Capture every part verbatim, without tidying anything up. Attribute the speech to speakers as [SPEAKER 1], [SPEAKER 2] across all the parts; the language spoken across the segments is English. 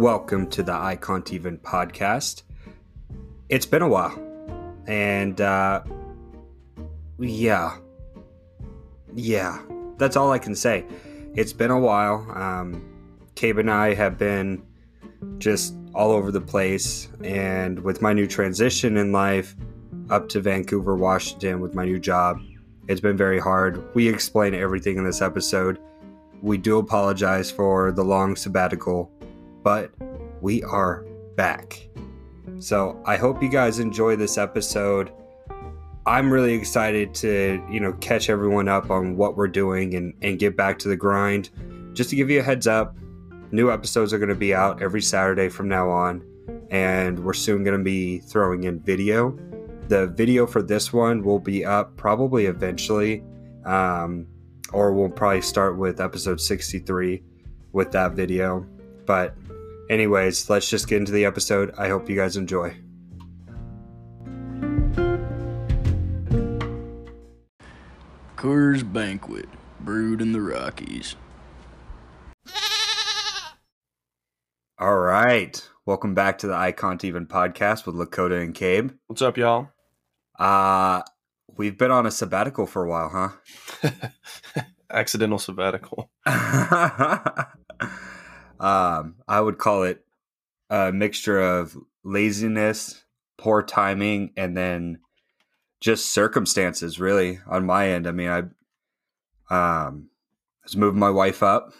[SPEAKER 1] welcome to the I Can't Even podcast. It's been a while, and uh, yeah, yeah, that's all I can say. It's been a while. Um, Cabe and I have been just all over the place, and with my new transition in life up to Vancouver, Washington with my new job, it's been very hard. We explain everything in this episode. We do apologize for the long sabbatical, but we are back. So I hope you guys enjoy this episode. I'm really excited to, you know, catch everyone up on what we're doing and, and get back to the grind. Just to give you a heads up, new episodes are going to be out every Saturday from now on, and we're soon going to be throwing in video. The video for this one will be up probably eventually, um, or we'll probably start with episode sixty-three with that video. But anyways, let's just get into the episode. I hope you guys enjoy.
[SPEAKER 2] Coors Banquet, brewed in the Rockies.
[SPEAKER 1] All right. Welcome back to the I Can't Even podcast with Lakota and Cabe.
[SPEAKER 3] What's up, y'all?
[SPEAKER 1] Uh, we've been on a sabbatical for a while, huh?
[SPEAKER 3] Accidental sabbatical.
[SPEAKER 1] um, I would call it a mixture of laziness, poor timing, and then just circumstances, really, on my end. I mean, I um, was moving my wife up,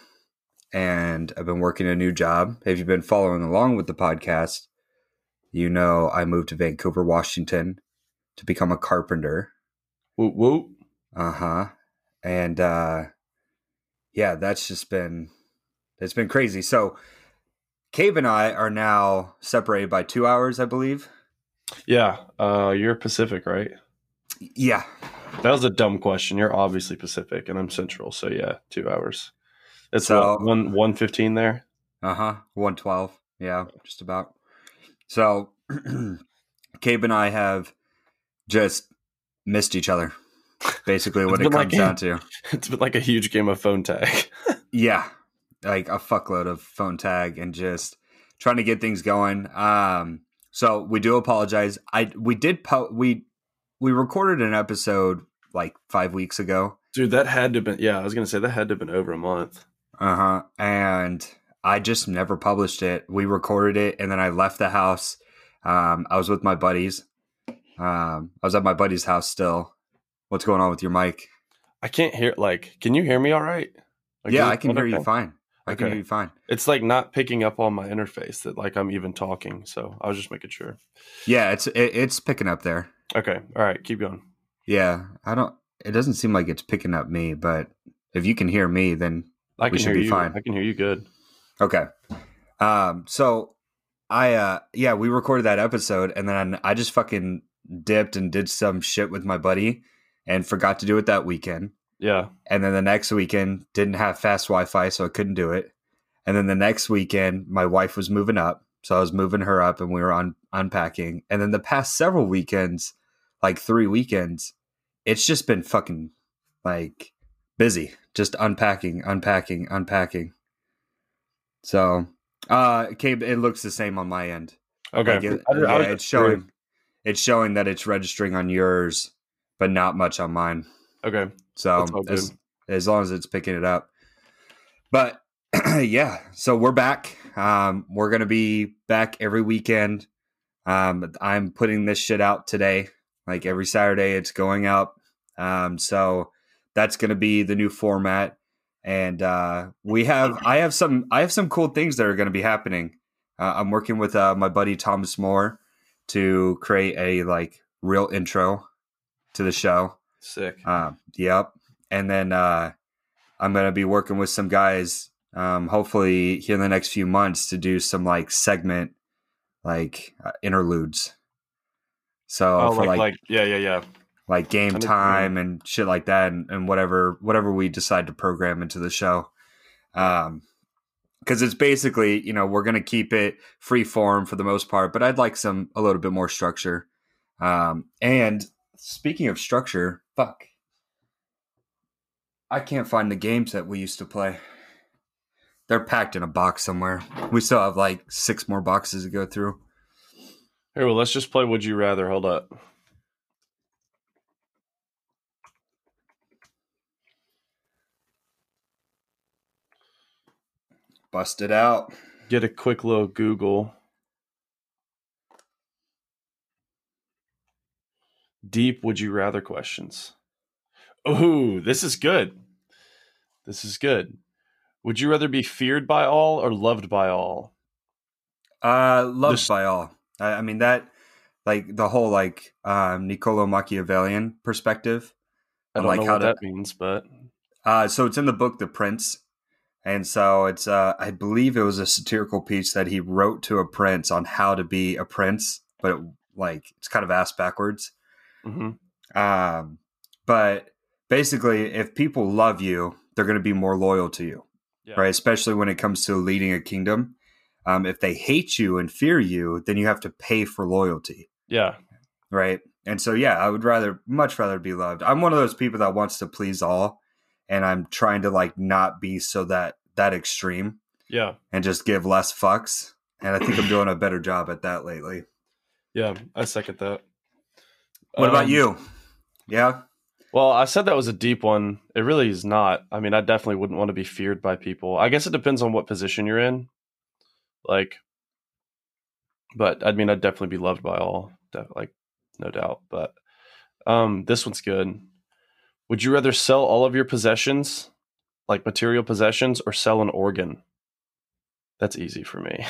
[SPEAKER 1] and I've been working a new job. If you've been following along with the podcast, you know I moved to Vancouver, Washington to become a carpenter.
[SPEAKER 3] Whoop, whoop.
[SPEAKER 1] Uh-huh. And uh, yeah, that's just been, it's been crazy. So Cabe and I are now separated by two hours, I believe.
[SPEAKER 3] Yeah, uh, you're Pacific, right?
[SPEAKER 1] Yeah.
[SPEAKER 3] That was a dumb question. You're obviously Pacific, and I'm Central, so yeah, two hours. It's
[SPEAKER 1] So-
[SPEAKER 3] what, one one fifteen there.
[SPEAKER 1] Uh-huh. one twelve. Yeah, just about. So Cabe and I have just missed each other, basically what
[SPEAKER 3] It's
[SPEAKER 1] it
[SPEAKER 3] been like
[SPEAKER 1] comes down to.
[SPEAKER 3] It's been like a huge game of phone tag.
[SPEAKER 1] Yeah, like a fuckload of phone tag and just trying to get things going. Um, so we do apologize. I we did po- we we recorded an episode like five weeks ago.
[SPEAKER 3] Dude, that had to have been, yeah, I was going to say that had to have been over a month.
[SPEAKER 1] Uh huh. And I just never published it. We recorded it, and then I left the house. Um, I was with my buddies. Um, I was at my buddy's house still. What's going on with your mic?
[SPEAKER 3] I can't hear, like, can you hear me all right? Like,
[SPEAKER 1] Yeah,
[SPEAKER 3] is
[SPEAKER 1] I
[SPEAKER 3] it
[SPEAKER 1] can hear you
[SPEAKER 3] okay?
[SPEAKER 1] fine. I can
[SPEAKER 3] Okay.
[SPEAKER 1] hear you fine.
[SPEAKER 3] It's like not picking up on my interface that like I'm even talking, so I was just making sure.
[SPEAKER 1] Yeah, it's it, it's picking up there.
[SPEAKER 3] Okay, all right, keep going.
[SPEAKER 1] Yeah, I don't. It doesn't seem like it's picking up me, but if you can hear me, then
[SPEAKER 3] I
[SPEAKER 1] We
[SPEAKER 3] can
[SPEAKER 1] should
[SPEAKER 3] hear
[SPEAKER 1] be
[SPEAKER 3] you.
[SPEAKER 1] fine.
[SPEAKER 3] I can hear you good.
[SPEAKER 1] okay. Um. So I uh yeah we recorded that episode, and then I just fucking dipped and did some shit with my buddy, and forgot to do it that weekend.
[SPEAKER 3] Yeah.
[SPEAKER 1] And then the next weekend didn't have fast Wi-Fi, so I couldn't do it. And then the next weekend, my wife was moving up, so I was moving her up, and we were on unpacking. And then the past several weekends, like three weekends, it's just been fucking like busy, just unpacking, unpacking, unpacking. So, uh, Cabe, it looks the same on my end.
[SPEAKER 3] Okay.
[SPEAKER 1] Like, it-
[SPEAKER 3] I- I
[SPEAKER 1] yeah,
[SPEAKER 3] was
[SPEAKER 1] it's
[SPEAKER 3] just curious.
[SPEAKER 1] showing, it's showing that it's registering on yours, but not much on mine.
[SPEAKER 3] Okay.
[SPEAKER 1] So
[SPEAKER 3] That's all good.
[SPEAKER 1] as as long as it's picking it up, but yeah, so we're back. Um, we're gonna be back every weekend. Um, I'm putting this shit out today, like every Saturday. It's going out. Um, so that's gonna be the new format, and uh, we have I have some I have some cool things that are gonna be happening. Uh, I'm working with uh, my buddy Thomas Moore to create a like real intro to the show.
[SPEAKER 3] Sick.
[SPEAKER 1] Um, yep. And then uh, I'm going to be working with some guys, um, hopefully here in the next few months, to do some like segment, like uh, interludes. So
[SPEAKER 3] oh,
[SPEAKER 1] for
[SPEAKER 3] like,
[SPEAKER 1] like,
[SPEAKER 3] like, yeah, yeah, yeah.
[SPEAKER 1] like game
[SPEAKER 3] I know what you
[SPEAKER 1] time and shit like that, and, and whatever whatever we decide to program into the show. Um, because it's basically, you know, we're going to keep it free form for the most part, but I'd like some a little bit more structure. Um, and speaking of structure, fuck. I can't find the games that we used to play. They're packed in a box somewhere. We still have like six more boxes to go through.
[SPEAKER 3] Here, well, let's just play Would You Rather. Hold up.
[SPEAKER 1] Bust it out.
[SPEAKER 3] Get a quick little Google. Deep Would You Rather questions. Ooh, this is good. This is good. Would you rather be feared by all or loved by all?
[SPEAKER 1] Uh, loved
[SPEAKER 3] This-
[SPEAKER 1] by all. I, I mean that, like the whole like um, Niccolo Machiavellian perspective.
[SPEAKER 3] I
[SPEAKER 1] of,
[SPEAKER 3] don't
[SPEAKER 1] like
[SPEAKER 3] know
[SPEAKER 1] how
[SPEAKER 3] what
[SPEAKER 1] to-
[SPEAKER 3] that means, but
[SPEAKER 1] Uh, so it's in the book The Prince, and so it's uh, I believe it was a satirical piece that he wrote to a prince on how to be a prince, but it, like it's kind of ass backwards.
[SPEAKER 3] mhm.
[SPEAKER 1] Um, but basically, if people love you, they're going to be more loyal to you,
[SPEAKER 3] Yeah.
[SPEAKER 1] right? Especially when it comes to leading a kingdom. Um, if they hate you and fear you, then you have to pay for loyalty,
[SPEAKER 3] Yeah.
[SPEAKER 1] right? And so, yeah, I would rather, much rather be loved. I'm one of those people that wants to please all, and I'm trying to like not be so that that extreme
[SPEAKER 3] Yeah.
[SPEAKER 1] and just give less fucks. And I think I'm doing a better job at that lately.
[SPEAKER 3] Yeah. I second that.
[SPEAKER 1] What about
[SPEAKER 3] Um,
[SPEAKER 1] you? Yeah.
[SPEAKER 3] Well, I said that was a deep one. It really is not. I mean, I definitely wouldn't want to be feared by people. I guess it depends on what position you're in. Like, but I mean, I'd definitely be loved by all. Def- Like, no doubt. But um, this one's good. Would you rather sell all of your possessions, like material possessions, or sell an organ? That's easy for me.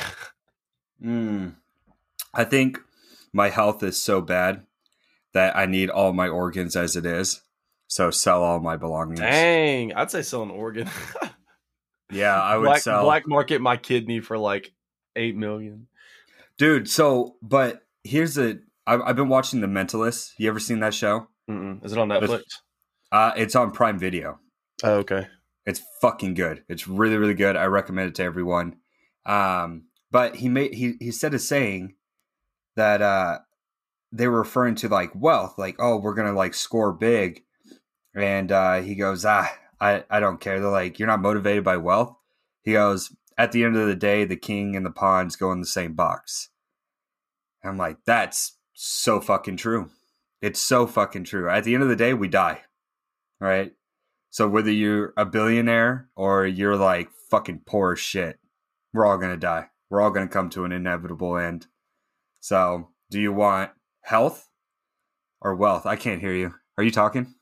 [SPEAKER 1] Mm. I think my health is so bad that I need all my organs as it is. So sell all my belongings.
[SPEAKER 3] Dang, I'd say sell an organ.
[SPEAKER 1] Yeah, I would
[SPEAKER 3] black,
[SPEAKER 1] sell.
[SPEAKER 3] black market my kidney for like eight million.
[SPEAKER 1] Dude, so, but here's a. I've, I've been watching The Mentalist. You ever seen that show?
[SPEAKER 3] Mm-mm. Is it on Netflix?
[SPEAKER 1] Uh, it's on Prime Video.
[SPEAKER 3] Oh, okay.
[SPEAKER 1] It's fucking good. It's really, really good. I recommend it to everyone. Um, but he made he he said a saying that uh, they were referring to like wealth, like, oh, we're gonna like score big, and uh, he goes, ah, I I don't care. They're like, you're not motivated by wealth. He goes, at the end of the day, the king and the pawns go in the same box. And I'm like, that's so fucking true. It's so fucking true. At the end of the day, we die, right? So whether you're a billionaire or you're like fucking poor as shit, we're all gonna die. We're all gonna come to an inevitable end. So, do you want health or wealth? I can't hear you. Are you talking?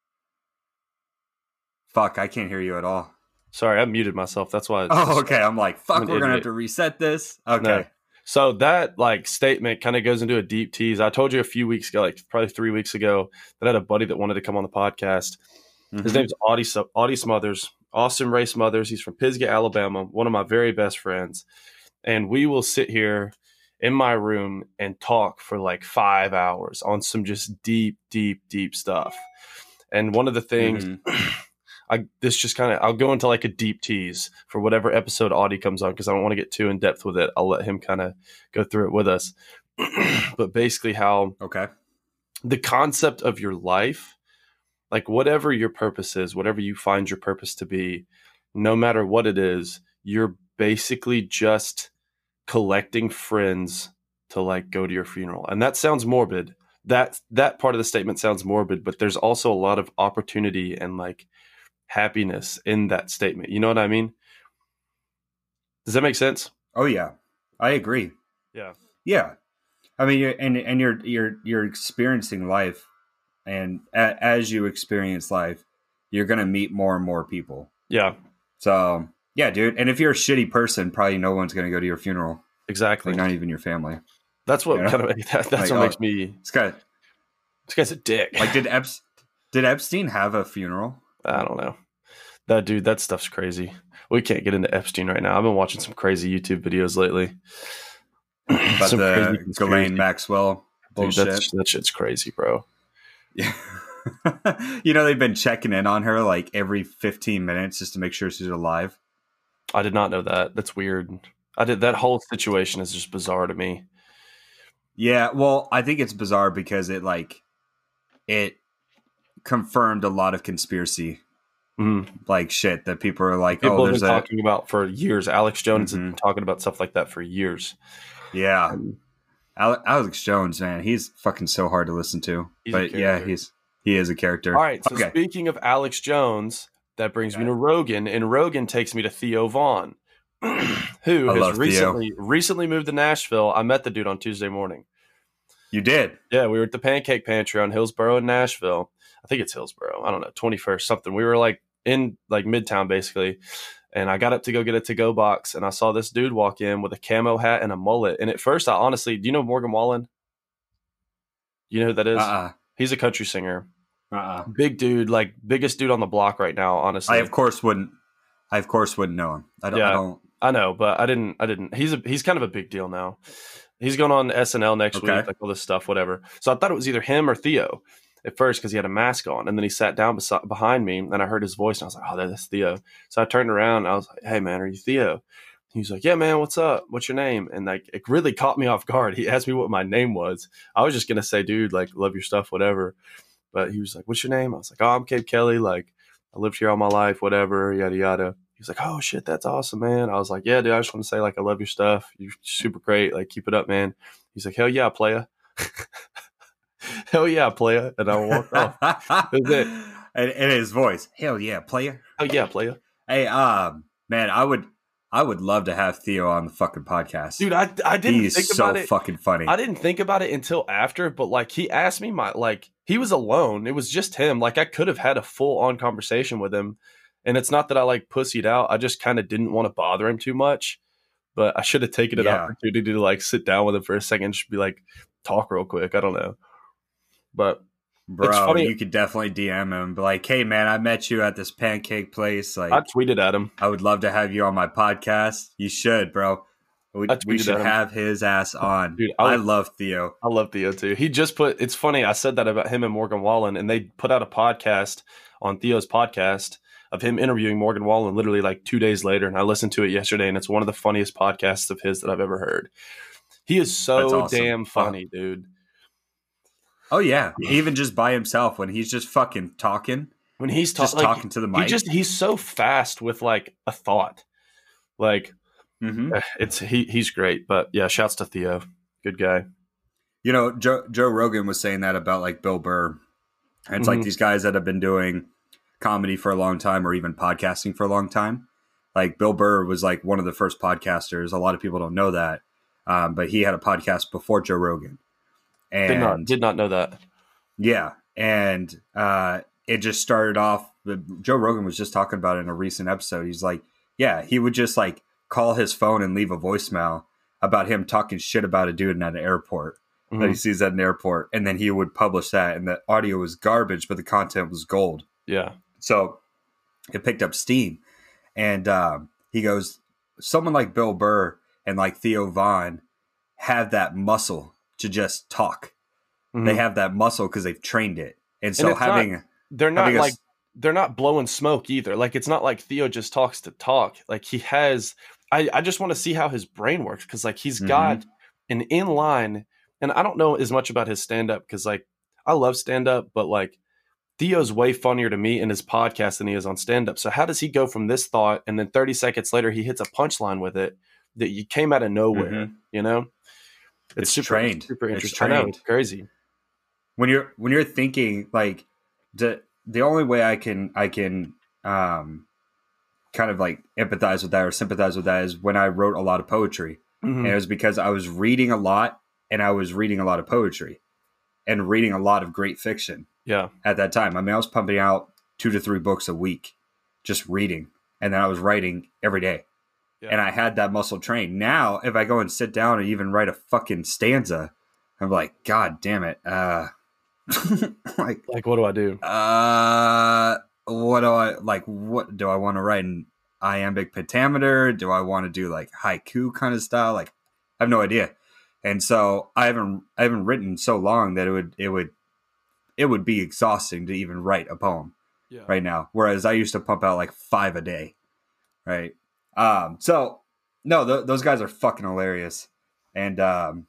[SPEAKER 1] Fuck, I can't hear you at all.
[SPEAKER 3] Sorry, I muted myself. That's why. It's
[SPEAKER 1] Oh, okay. I'm like, fuck,
[SPEAKER 3] I'm an
[SPEAKER 1] we're gonna have
[SPEAKER 3] idiot.
[SPEAKER 1] to reset this. Okay.
[SPEAKER 3] No. So that like statement kind of goes into a deep tease. I told you a few weeks ago, like probably three weeks ago, that I had a buddy that wanted to come on the podcast. His
[SPEAKER 1] Mhm.
[SPEAKER 3] name's Audie, Audie Smothers, Austin Ray Smothers. He's from Pisgah, Alabama, one of my very best friends. And we will sit here in my room and talk for like five hours on some just deep, deep, deep stuff. And one of the things,
[SPEAKER 1] Mhm.
[SPEAKER 3] I this just kind of, I'll go into like a deep tease for whatever episode Audie comes on because I don't want to get too in depth with it. I'll let him kind of go through it with us. But basically, how
[SPEAKER 1] Okay.
[SPEAKER 3] the concept of your life, like whatever your purpose is, whatever you find your purpose to be, no matter what it is, you're basically just collecting friends to like go to your funeral. And that sounds morbid. That that part of the statement sounds morbid, but there's also a lot of opportunity and like happiness in that statement. You know what I mean? Does that make sense?
[SPEAKER 1] Oh yeah, I agree.
[SPEAKER 3] Yeah.
[SPEAKER 1] Yeah, I mean, you're, and and you're you're you're experiencing life, and a, as you experience life, you're gonna meet more and more people.
[SPEAKER 3] Yeah,
[SPEAKER 1] So yeah, dude. And if you're a shitty person, probably no one's gonna go to your funeral.
[SPEAKER 3] exactly.
[SPEAKER 1] Like not even your family.
[SPEAKER 3] That's what
[SPEAKER 1] You know?
[SPEAKER 3] kind of that, that's
[SPEAKER 1] Like,
[SPEAKER 3] what
[SPEAKER 1] oh,
[SPEAKER 3] makes me.
[SPEAKER 1] This guy,
[SPEAKER 3] This guy's a dick.
[SPEAKER 1] like, did Epstein did Epstein have a funeral?
[SPEAKER 3] I don't know. That dude, that stuff's crazy. We can't get into Epstein right now. I've been watching some crazy YouTube videos lately.
[SPEAKER 1] About
[SPEAKER 3] Some
[SPEAKER 1] the
[SPEAKER 3] crazy conspiracy.
[SPEAKER 1] Ghislaine Maxwell
[SPEAKER 3] Dude,
[SPEAKER 1] bullshit.
[SPEAKER 3] that's, that shit's crazy, bro.
[SPEAKER 1] Yeah. You know, they've been checking in on her like every fifteen minutes just to make sure she's alive.
[SPEAKER 3] I did not know that. That's weird. I did that whole situation is just bizarre to me.
[SPEAKER 1] Yeah, well, I think it's bizarre because it like it confirmed a lot of conspiracy
[SPEAKER 3] Mhm.
[SPEAKER 1] like shit that people are like,
[SPEAKER 3] People
[SPEAKER 1] oh,
[SPEAKER 3] have
[SPEAKER 1] there's
[SPEAKER 3] been
[SPEAKER 1] a
[SPEAKER 3] talking about for years. Alex Jones has
[SPEAKER 1] Mhm.
[SPEAKER 3] been talking about stuff like that for years.
[SPEAKER 1] yeah.
[SPEAKER 3] And
[SPEAKER 1] Ale- Alex Jones, man, he's fucking so hard to listen to.
[SPEAKER 3] He's a
[SPEAKER 1] but yeah,
[SPEAKER 3] character.
[SPEAKER 1] he's he is a character.
[SPEAKER 3] All right. So
[SPEAKER 1] okay.
[SPEAKER 3] speaking of Alex Jones, that brings me
[SPEAKER 1] Okay.
[SPEAKER 3] to Rogan, and Rogan takes me to Theo Vaughn, who
[SPEAKER 1] I
[SPEAKER 3] has
[SPEAKER 1] love Theo.
[SPEAKER 3] recently recently moved to Nashville. I met the dude on Tuesday morning.
[SPEAKER 1] You did.
[SPEAKER 3] Yeah, we were at the Pancake Pantry on Hillsboro in Nashville. I think it's Hillsboro. I don't know, twenty-first something. We were like in like Midtown basically. And I got up to go get a to-go box, and I saw this dude walk in with a camo hat and a mullet. And at first, I honestly, do you know Morgan Wallen? You know who that is?
[SPEAKER 1] Uh-uh.
[SPEAKER 3] He's a country singer.
[SPEAKER 1] Uh-uh.
[SPEAKER 3] Big dude, like biggest dude on the block right now, honestly.
[SPEAKER 1] I of course wouldn't. I of course wouldn't know him. I don't.
[SPEAKER 3] Yeah.
[SPEAKER 1] I don't.
[SPEAKER 3] I know, but I didn't. I didn't. He's a he's kind of a big deal now. He's going on S N L next
[SPEAKER 1] Okay.
[SPEAKER 3] week, like all this stuff, whatever. So I thought it was either him or Theo at first because he had a mask on, and then he sat down besi- behind me, and I heard his voice, and I was like, "Oh, that's Theo." So I turned around, and I was like, "Hey, man, are you Theo?" He was like, "Yeah, man, what's up? What's your name?" And like, it really caught me off guard. He asked me what my name was. I was just gonna say, "Dude, like, love your stuff, whatever." But he was like, "What's your name?" I was like, "Oh, I'm Cape Kelly. Like, I lived here all my life, whatever, yada yada." He was like, "Oh shit, that's awesome, man." I was like, "Yeah, dude, I just want to say like I love your stuff. You're super great. Like, keep it up, man." He's like, "Hell yeah, playa." Hell yeah, playa. And I walked off. That was it.
[SPEAKER 1] And, and his voice, hell yeah, player.
[SPEAKER 3] Hell yeah, playa.
[SPEAKER 1] Hey, um, man, I would, I would love to have Theo on the fucking podcast,
[SPEAKER 3] Dude, I, I didn't
[SPEAKER 1] He's
[SPEAKER 3] think
[SPEAKER 1] so
[SPEAKER 3] about it.
[SPEAKER 1] fucking funny.
[SPEAKER 3] I didn't think about it until after, but like he asked me my like he was alone. It was just him. Like I could have had a full on conversation with him. And it's not that I like pussied out. I just kind of didn't want to bother him too much. But I should have taken an
[SPEAKER 1] Yeah.
[SPEAKER 3] opportunity to like sit down with him for a second and just be like, talk real quick. I don't know. But
[SPEAKER 1] Bro,
[SPEAKER 3] it's funny.
[SPEAKER 1] you could definitely D M him, be like, "Hey, man, I met you at this pancake place. Like,
[SPEAKER 3] I tweeted at him.
[SPEAKER 1] I would love to have you on my podcast. You should, bro. We,
[SPEAKER 3] I
[SPEAKER 1] we
[SPEAKER 3] tweeted
[SPEAKER 1] should
[SPEAKER 3] at him.
[SPEAKER 1] have his ass on.
[SPEAKER 3] Dude,
[SPEAKER 1] I,
[SPEAKER 3] I would-
[SPEAKER 1] love Theo.
[SPEAKER 3] I love Theo too. He just put, it's funny. I said that about him and Morgan Wallen, and they put out a podcast on Theo's podcast of him interviewing Morgan Wallen literally like two days later. And I listened to it yesterday, and it's one of the funniest podcasts of his that I've ever heard. He is
[SPEAKER 1] That's
[SPEAKER 3] so
[SPEAKER 1] awesome.
[SPEAKER 3] damn funny, dude.
[SPEAKER 1] Oh, yeah. Even just by himself when he's just fucking talking,
[SPEAKER 3] When he's ta-
[SPEAKER 1] just
[SPEAKER 3] like,
[SPEAKER 1] talking to the mic.
[SPEAKER 3] he just, he's so fast with like a thought. Like,
[SPEAKER 1] Mhm.
[SPEAKER 3] eh, it's, he, he's great. But yeah, shouts to Theo. Good guy.
[SPEAKER 1] You know, Joe, Joe Rogan was saying that about like Bill Burr. And it's
[SPEAKER 3] Mhm.
[SPEAKER 1] like these guys that have been doing comedy for a long time or even podcasting for a long time. Like Bill Burr was like one of the first podcasters. A lot of people don't know that. Um, but he had a podcast before Joe Rogan. And
[SPEAKER 3] Did not, did not know that.
[SPEAKER 1] yeah. And uh, it just started off. Joe Rogan was just talking about it in a recent episode. He's like, yeah, he would just like call his phone and leave a voicemail about him talking shit about a dude at an airport that he
[SPEAKER 3] Mhm.
[SPEAKER 1] sees at an airport. And then he would publish that. And the audio was garbage, but the content was gold.
[SPEAKER 3] Yeah.
[SPEAKER 1] So it picked up steam. And um, he goes, someone like Bill Burr and like Theo Vaughn have that muscle to just talk.
[SPEAKER 3] Mhm.
[SPEAKER 1] They have that muscle because they've trained it. And so
[SPEAKER 3] it's
[SPEAKER 1] having
[SPEAKER 3] not- They're not
[SPEAKER 1] having a
[SPEAKER 3] like,
[SPEAKER 1] s-
[SPEAKER 3] they're not blowing smoke either. Like, it's not like Theo just talks to talk. Like, he has, I, I just want to see how his brain works. Cause like he's
[SPEAKER 1] Mhm.
[SPEAKER 3] got an inline, and I don't know as much about his stand up. Cause like, I love stand up, but like Theo's way funnier to me in his podcast than he is on stand up. So how does he go from this thought and then thirty seconds later he hits a punchline with it that you came out of nowhere,
[SPEAKER 1] Mhm.
[SPEAKER 3] you know?
[SPEAKER 1] It's
[SPEAKER 3] super,
[SPEAKER 1] trained.
[SPEAKER 3] super
[SPEAKER 1] It's
[SPEAKER 3] interesting. I know,
[SPEAKER 1] trained.
[SPEAKER 3] it's crazy.
[SPEAKER 1] when you're when you're thinking like the the only way I can I can um kind of like empathize with that or sympathize with that is when I wrote a lot of poetry.
[SPEAKER 3] Mhm.
[SPEAKER 1] And it was because I was reading a lot and I was reading a lot of poetry and reading a lot of great fiction
[SPEAKER 3] Yeah.
[SPEAKER 1] at that time. I mean, I was pumping out two to three books a week, just reading. And then I was writing every day.
[SPEAKER 3] Yeah.
[SPEAKER 1] And I had that muscle trained. Now, if I go and sit down and even write a fucking stanza, I'm like, God damn it. Uh, like,
[SPEAKER 3] Like, what do I do?
[SPEAKER 1] uh, what do I, like, what do I want to write in iambic pentameter? Do I want to do like haiku kind of style? Like, I have no idea. And so I haven't, I haven't written so long that it would, it would, it would be exhausting to even write a poem
[SPEAKER 3] Yeah.
[SPEAKER 1] right now. Whereas I used to pump out like five a day. Right. Um, so no, th- those guys are fucking hilarious. And, um,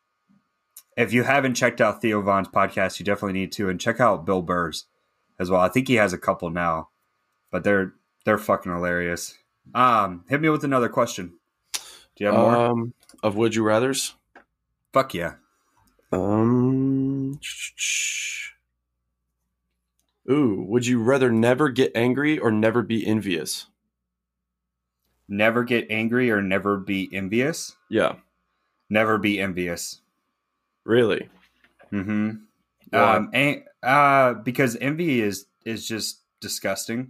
[SPEAKER 1] if you haven't checked out Theo Vaughn's podcast, you definitely need to, and check out Bill Burr's as well. I think he has a couple now. but they're they're fucking hilarious. Um, hit me with another question. Do you have more?
[SPEAKER 3] Um, of Would You Rathers?
[SPEAKER 1] Fuck yeah.
[SPEAKER 3] Um. Ooh, would you rather never get angry or never be envious?
[SPEAKER 1] Never get angry or never be envious?
[SPEAKER 3] Yeah.
[SPEAKER 1] Never be envious.
[SPEAKER 3] Really?
[SPEAKER 1] Mm-hmm.
[SPEAKER 3] Why?
[SPEAKER 1] Um, and, uh, because envy is is just disgusting.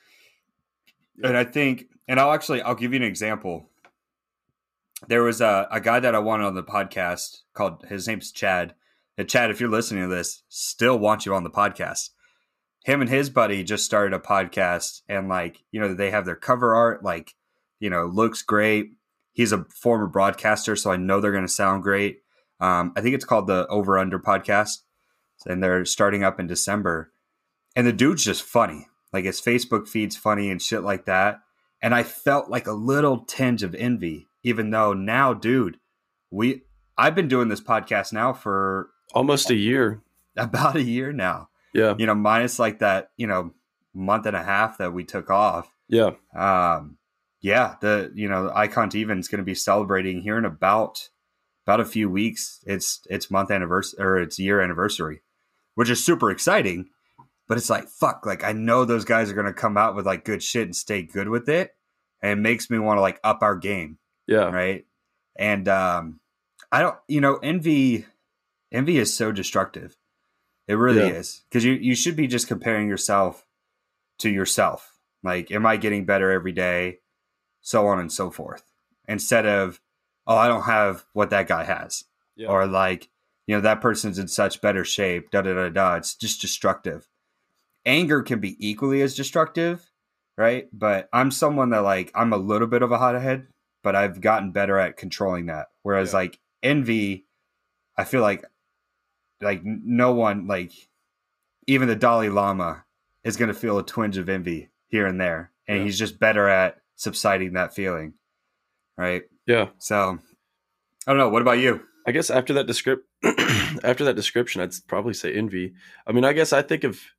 [SPEAKER 1] And I think, and I'll actually, I'll give you an example. There was a, a guy that I wanted on the podcast called, his name's Chad. And Chad, if you're listening to this, still want you on the podcast. Him and his buddy just started a podcast, and like, you know, they have their cover art, like, you know, looks great. He's a former broadcaster, so I know they're going to sound great. Um, I think it's called the Over Under Podcast, and they're starting up in December. And the dude's just funny. Like, his Facebook feed's funny and shit like that. And I felt like a little tinge of envy, even though now, dude, we I've been doing this podcast now for
[SPEAKER 3] Almost a year.
[SPEAKER 1] about a year now.
[SPEAKER 3] Yeah.
[SPEAKER 1] You know, minus like that, you know, month and a half that we took off.
[SPEAKER 3] Yeah.
[SPEAKER 1] Um, yeah, the you know, Icon to Even is going to be celebrating here in about about a few weeks. It's it's month anniversary or it's year anniversary, which is super exciting. But it's like, fuck, like I know those guys are going to come out with like good shit and stay good with it, and it makes me want to like up our game,
[SPEAKER 3] Yeah.
[SPEAKER 1] right? And um, I don't, you know, envy envy is so destructive. It really
[SPEAKER 3] Yeah.
[SPEAKER 1] is, because you, you should be just comparing yourself to yourself. Like, am I getting better every day? So on and so forth. Instead of, oh, I don't have what that guy has.
[SPEAKER 3] Yeah.
[SPEAKER 1] Or like, you know, that person's in such better shape, da da da da. It's just destructive. Anger can be equally as destructive, right? But I'm someone that like, I'm a little bit of a hothead, but I've gotten better at controlling that. Whereas
[SPEAKER 3] Yeah.
[SPEAKER 1] like envy, I feel like like no one, like even the Dalai Lama is going to feel a twinge of envy here and there. And
[SPEAKER 3] Yeah.
[SPEAKER 1] he's just better at subsiding that feeling. Right.
[SPEAKER 3] Yeah.
[SPEAKER 1] So I don't know. What about you?
[SPEAKER 3] I guess after that descript after that description, I'd probably say envy. I mean, I guess I think of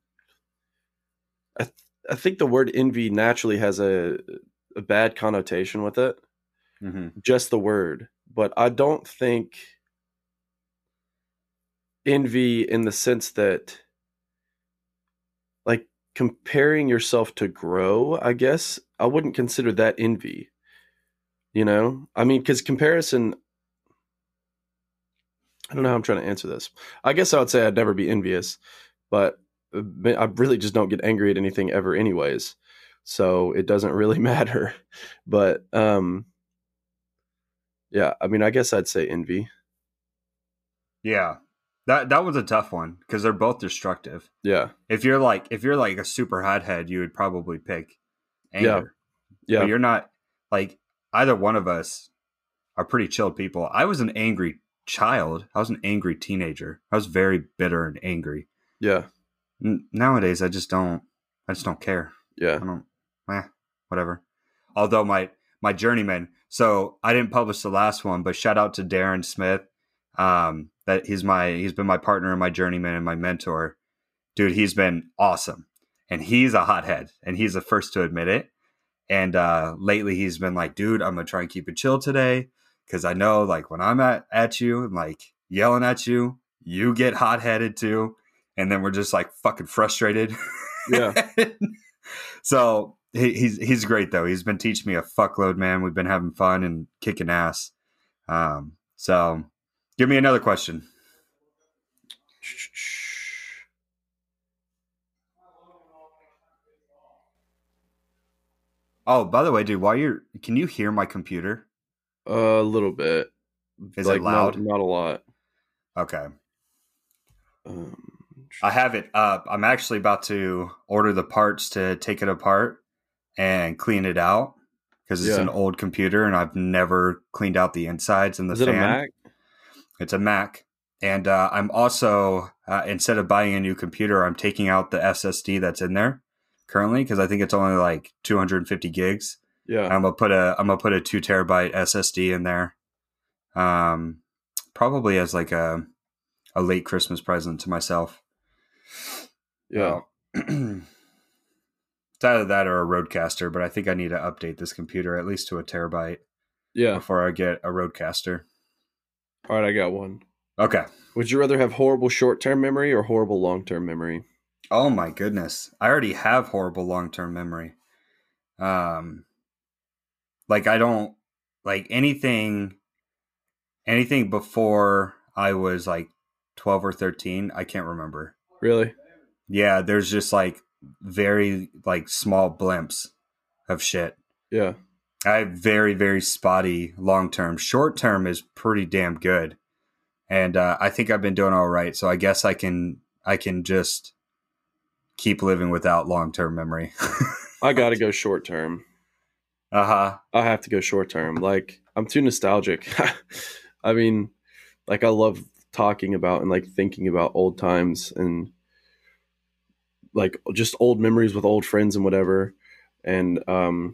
[SPEAKER 3] I th- I think the word envy naturally has a a bad connotation with it.
[SPEAKER 1] Mm-hmm.
[SPEAKER 3] Just the word, but I don't think envy in the sense that like comparing yourself to grow, I guess I wouldn't consider that envy. You know, I mean, because comparison, I don't know how I'm trying to answer this. I guess I would say I'd never be envious, but I really just don't get angry at anything ever anyways. So it doesn't really matter. But um, yeah, I mean, I guess I'd say envy.
[SPEAKER 1] Yeah. That that was a tough one because they're both destructive.
[SPEAKER 3] Yeah.
[SPEAKER 1] If you're like if you're like a super hothead, you would probably pick anger.
[SPEAKER 3] Yeah.
[SPEAKER 1] But you're not, like, either one of us are pretty chill people. I was an angry child. I was an angry teenager. I was very bitter and angry.
[SPEAKER 3] Yeah.
[SPEAKER 1] N- nowadays, I just don't. I just don't care.
[SPEAKER 3] Yeah.
[SPEAKER 1] I don't. Eh, whatever. Although my my journeyman. So I didn't publish the last one, but shout out to Darren Smith. Um, that he's my he's been my partner and my journeyman and my mentor. Dude, he's been awesome, and he's a hothead, and he's the first to admit it. And uh, lately, he's been like, dude, I'm gonna try and keep it chill today, because I know, like, when I'm at at you and like yelling at you, you get hot headed too, and then we're just like fucking frustrated.
[SPEAKER 3] Yeah.
[SPEAKER 1] So he, he's he's great though. He's been teaching me a fuckload, man. We've been having fun and kicking ass. Um, so give me another question. Oh, by the way, dude, while you're, can you hear my computer?
[SPEAKER 3] A little bit.
[SPEAKER 1] Is
[SPEAKER 3] Like,
[SPEAKER 1] it loud?
[SPEAKER 3] Not, not a lot.
[SPEAKER 1] Okay.
[SPEAKER 3] Um,
[SPEAKER 1] I have it up. I'm actually about to order the parts to take it apart and clean it out, because it's
[SPEAKER 3] Yeah.
[SPEAKER 1] an old computer and I've never cleaned out the insides and the
[SPEAKER 3] is it
[SPEAKER 1] fan.
[SPEAKER 3] a Mac?
[SPEAKER 1] It's a Mac. And uh, I'm also, uh, instead of buying a new computer, I'm taking out the S S D that's in there currently, because I think it's only like two hundred fifty gigs.
[SPEAKER 3] Yeah.
[SPEAKER 1] I'm gonna put a I'm gonna put a two terabyte S S D in there, um, probably as like a a late Christmas present to myself.
[SPEAKER 3] Yeah.
[SPEAKER 1] Uh, It's either that or a Roadcaster, but I think I need to update this computer at least to a terabyte
[SPEAKER 3] Yeah.
[SPEAKER 1] before I get a Roadcaster.
[SPEAKER 3] All right, I got one.
[SPEAKER 1] Okay.
[SPEAKER 3] Would you rather have horrible short-term memory or horrible long-term memory?
[SPEAKER 1] Oh my goodness. I already have horrible long-term memory. Um, like I don't like anything, anything before I was like twelve or thirteen. I can't remember.
[SPEAKER 3] Really?
[SPEAKER 1] Yeah. There's just like very like small blimps of shit.
[SPEAKER 3] Yeah.
[SPEAKER 1] I have very, very spotty long-term. Short-term is pretty damn good. And uh, I think I've been doing all right. So I guess I can, I can just keep living without long-term memory.
[SPEAKER 3] I got to go short-term.
[SPEAKER 1] Uh-huh.
[SPEAKER 3] I have to go short-term. Like, I'm too nostalgic. I mean, like, I love talking about and, like, thinking about old times and, like, just old memories with old friends and whatever. And, um,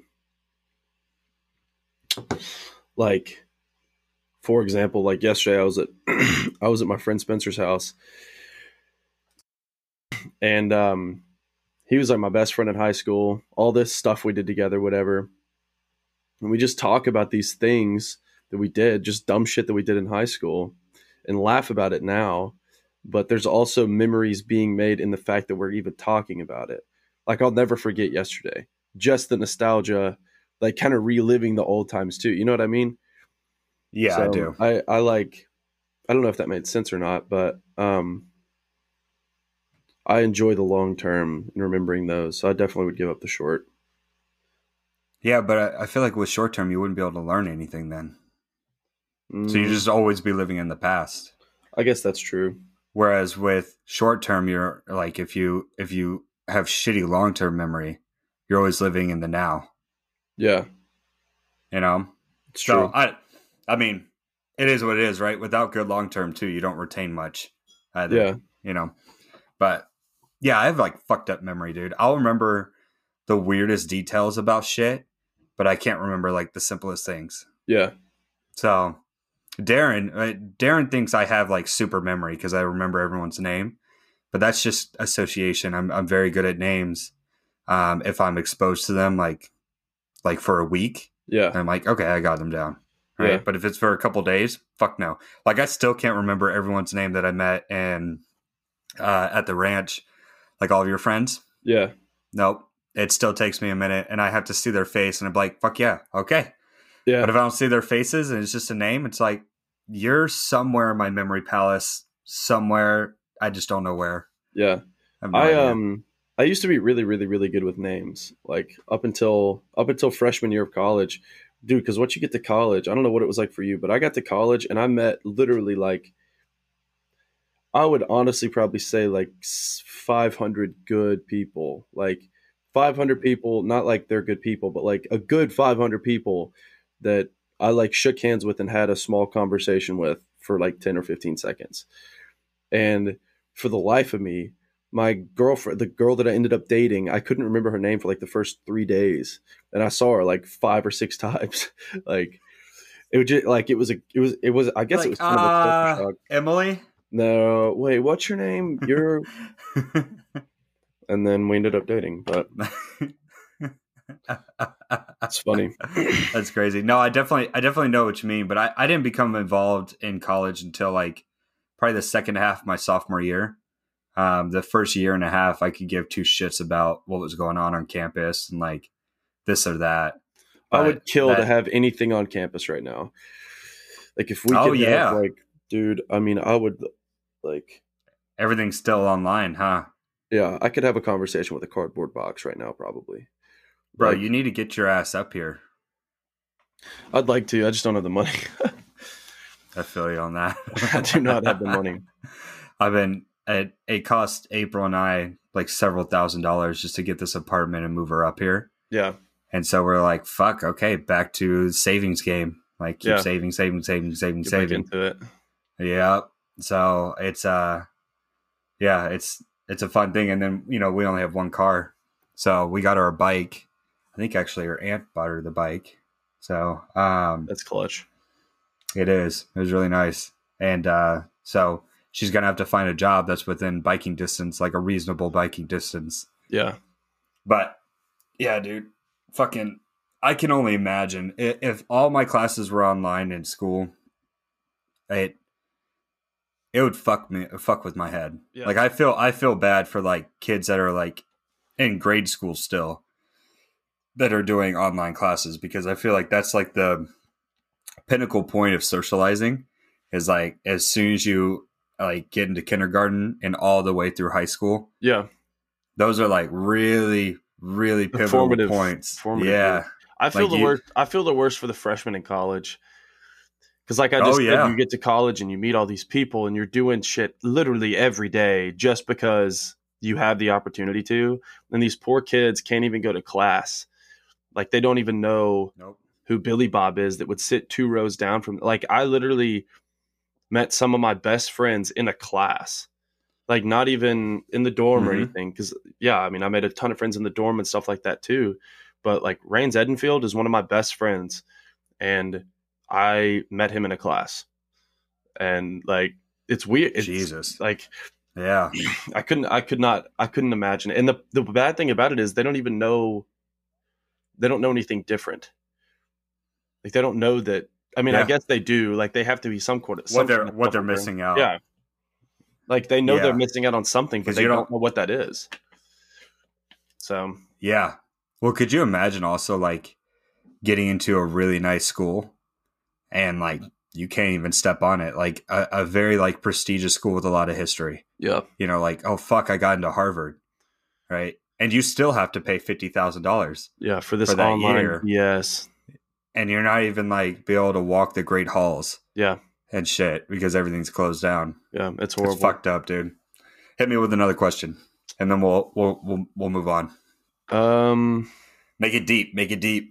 [SPEAKER 3] like... For example, like yesterday, I was at I was at my friend Spencer's house, and um, he was like my best friend in high school. All this stuff we did together, whatever, and we just talk about these things that we did, just dumb shit that we did in high school, and laugh about it now. But there's also memories being made in the fact that we're even talking about it. Like I'll never forget yesterday, just the nostalgia, like kind of reliving the old times too. You know what I mean?
[SPEAKER 1] Yeah,
[SPEAKER 3] so
[SPEAKER 1] I do.
[SPEAKER 3] I, I like, I don't know if that made sense or not, but um, I enjoy the long term and remembering those. So I definitely would give up the short.
[SPEAKER 1] Yeah, but I, I feel like with short term, you wouldn't be able to learn anything then.
[SPEAKER 3] Mm,
[SPEAKER 1] So you just always be living in the past.
[SPEAKER 3] I guess that's true.
[SPEAKER 1] Whereas with short term, you're like if you if you have shitty long term memory, you're always living in the now.
[SPEAKER 3] Yeah,
[SPEAKER 1] You know.
[SPEAKER 3] it's
[SPEAKER 1] So
[SPEAKER 3] true.
[SPEAKER 1] I, I mean, it is what it is, right? Without good long term too, you don't retain much either.
[SPEAKER 3] Yeah.
[SPEAKER 1] You know. But yeah, I have like fucked up memory, dude. I'll remember the weirdest details about shit, but I can't remember like the simplest things.
[SPEAKER 3] Yeah,
[SPEAKER 1] So Darren, uh, Darren thinks I have like super memory because I remember everyone's name, but that's just association. I'm I'm very good at names. Um, if I'm exposed to them, like like for a week,
[SPEAKER 3] yeah,
[SPEAKER 1] I'm like, okay, I got them down. Right.
[SPEAKER 3] Yeah.
[SPEAKER 1] But if it's for a couple days, fuck no. Like I still can't remember everyone's name that I met and uh, at the ranch, like all of your friends.
[SPEAKER 3] yeah,
[SPEAKER 1] Nope. It still takes me a minute and I have to see their face and I'm like, fuck yeah. Okay.
[SPEAKER 3] yeah,
[SPEAKER 1] But if I don't see their faces and it's just a name, it's like, you're somewhere in my memory palace, somewhere. I just don't know where.
[SPEAKER 3] yeah.
[SPEAKER 1] I have no
[SPEAKER 3] I
[SPEAKER 1] idea.
[SPEAKER 3] um I used to be really, really, really good with names. Like up until up until freshman year of college, dude. Because once you get to college, I don't know what it was like for you, but I got to college and I met literally like I would honestly probably say like five hundred good people, like five hundred people. Not like they're good people, but like a good five hundred people that I like shook hands with and had a small conversation with for like ten or fifteen seconds. And for the life of me, my girlfriend, the girl that I ended up dating, I couldn't remember her name for like the first three days. And I saw her like five or six times. Like it was just like, it was a, it was, it was, I guess
[SPEAKER 1] Like,
[SPEAKER 3] it was kind of a
[SPEAKER 1] uh,
[SPEAKER 3] culture shock.
[SPEAKER 1] Emily?
[SPEAKER 3] No, wait, what's your name? You're, and then we ended up dating, but it's funny.
[SPEAKER 1] That's crazy. No, I definitely, I definitely know what you mean, but I, I didn't become involved in college until like probably the second half of my sophomore year. Um, the first year and a half, I could give two shits about what was going on on campus and like this or that.
[SPEAKER 3] I would
[SPEAKER 1] But
[SPEAKER 3] kill
[SPEAKER 1] that-
[SPEAKER 3] to have anything on campus right now. Like if we
[SPEAKER 1] Oh,
[SPEAKER 3] could
[SPEAKER 1] yeah.
[SPEAKER 3] have like, dude, I mean, I would like,
[SPEAKER 1] Everything's still online, huh?
[SPEAKER 3] yeah, I could have a conversation with a cardboard box right now, probably.
[SPEAKER 1] Bro,
[SPEAKER 3] Like,
[SPEAKER 1] you need to get your ass up here.
[SPEAKER 3] I'd like to. I just don't have the money.
[SPEAKER 1] I feel you on that.
[SPEAKER 3] I do not have the money.
[SPEAKER 1] I've been, it, it cost April and I like several thousand dollars just to get this apartment and move her up here.
[SPEAKER 3] Yeah.
[SPEAKER 1] And so we're like, fuck, okay, back to the savings game. Like keep
[SPEAKER 3] Yeah.
[SPEAKER 1] saving, saving, saving, saving,
[SPEAKER 3] Get back
[SPEAKER 1] saving.
[SPEAKER 3] into it.
[SPEAKER 1] Yeah. So it's uh yeah, it's it's a fun thing. And then, you know, we only have one car. So we got her a bike. I think actually her aunt bought her the bike. So um
[SPEAKER 3] That's clutch.
[SPEAKER 1] it is. It was really nice. And uh so she's gonna have to find a job that's within biking distance, like a reasonable biking distance.
[SPEAKER 3] Yeah.
[SPEAKER 1] But Yeah, dude. Fucking, I can only imagine I- if all my classes were online in school. It it would fuck me, fuck with my head.
[SPEAKER 3] Yeah.
[SPEAKER 1] Like I feel, I feel bad for like kids that are like in grade school still that are doing online classes because I feel like that's like the pinnacle point of socializing is like as soon as you like get into kindergarten and all the way through high school.
[SPEAKER 3] Yeah.
[SPEAKER 1] Those are like really, really
[SPEAKER 3] The
[SPEAKER 1] pivotal
[SPEAKER 3] formative
[SPEAKER 1] points.
[SPEAKER 3] formative
[SPEAKER 1] Yeah.
[SPEAKER 3] years. I feel
[SPEAKER 1] Like
[SPEAKER 3] the
[SPEAKER 1] you-
[SPEAKER 3] worst. I feel the worst for the freshmen in college. Because, like I
[SPEAKER 1] Oh,
[SPEAKER 3] just
[SPEAKER 1] yeah.
[SPEAKER 3] said, you get to college and you meet all these people and you're doing shit literally every day just because you have the opportunity to. And these poor kids can't even go to class. Like, they don't even know
[SPEAKER 1] Nope.
[SPEAKER 3] who Billy Bob is that would sit two rows down from. Like, I literally met some of my best friends in a class. Like, not even in the dorm or
[SPEAKER 1] Mhm.
[SPEAKER 3] anything. Because, yeah, I mean, I made a ton of friends in the dorm and stuff like that too. But, like, Rains Edenfield is one of my best friends. And I met him in a class. And, like, it's weird. It's,
[SPEAKER 1] Jesus.
[SPEAKER 3] like,
[SPEAKER 1] Yeah.
[SPEAKER 3] I couldn't, I could not, I couldn't imagine it. And the, the bad thing about it is they don't even know, they don't know anything different. Like, they don't know that. I mean, I
[SPEAKER 1] Yeah.
[SPEAKER 3] guess they do. Like, they have to be some quarter.
[SPEAKER 1] What they're what they're missing out.
[SPEAKER 3] Yeah. Like, they know
[SPEAKER 1] Yeah.
[SPEAKER 3] they're missing out on something, but
[SPEAKER 1] 'Cause
[SPEAKER 3] they
[SPEAKER 1] you
[SPEAKER 3] don't,
[SPEAKER 1] don't-
[SPEAKER 3] know what that is. So,
[SPEAKER 1] Yeah. Well, could you imagine also like getting into a really nice school and like you can't even step on it, like a, a very like prestigious school with a lot of history.
[SPEAKER 3] yeah.
[SPEAKER 1] You know, like, oh fuck, I got into Harvard, right? And you still have to pay fifty thousand dollars,
[SPEAKER 3] Yeah. For this
[SPEAKER 1] For that
[SPEAKER 3] online.
[SPEAKER 1] year.
[SPEAKER 3] Yes.
[SPEAKER 1] and you're not even like be able to walk the great halls
[SPEAKER 3] Yeah.
[SPEAKER 1] and shit because everything's closed down.
[SPEAKER 3] Yeah. It's horrible.
[SPEAKER 1] It's fucked up, dude. Hit me with another question, and then we'll we'll we'll, we'll move on.
[SPEAKER 3] Um,
[SPEAKER 1] Make it deep. Make it deep.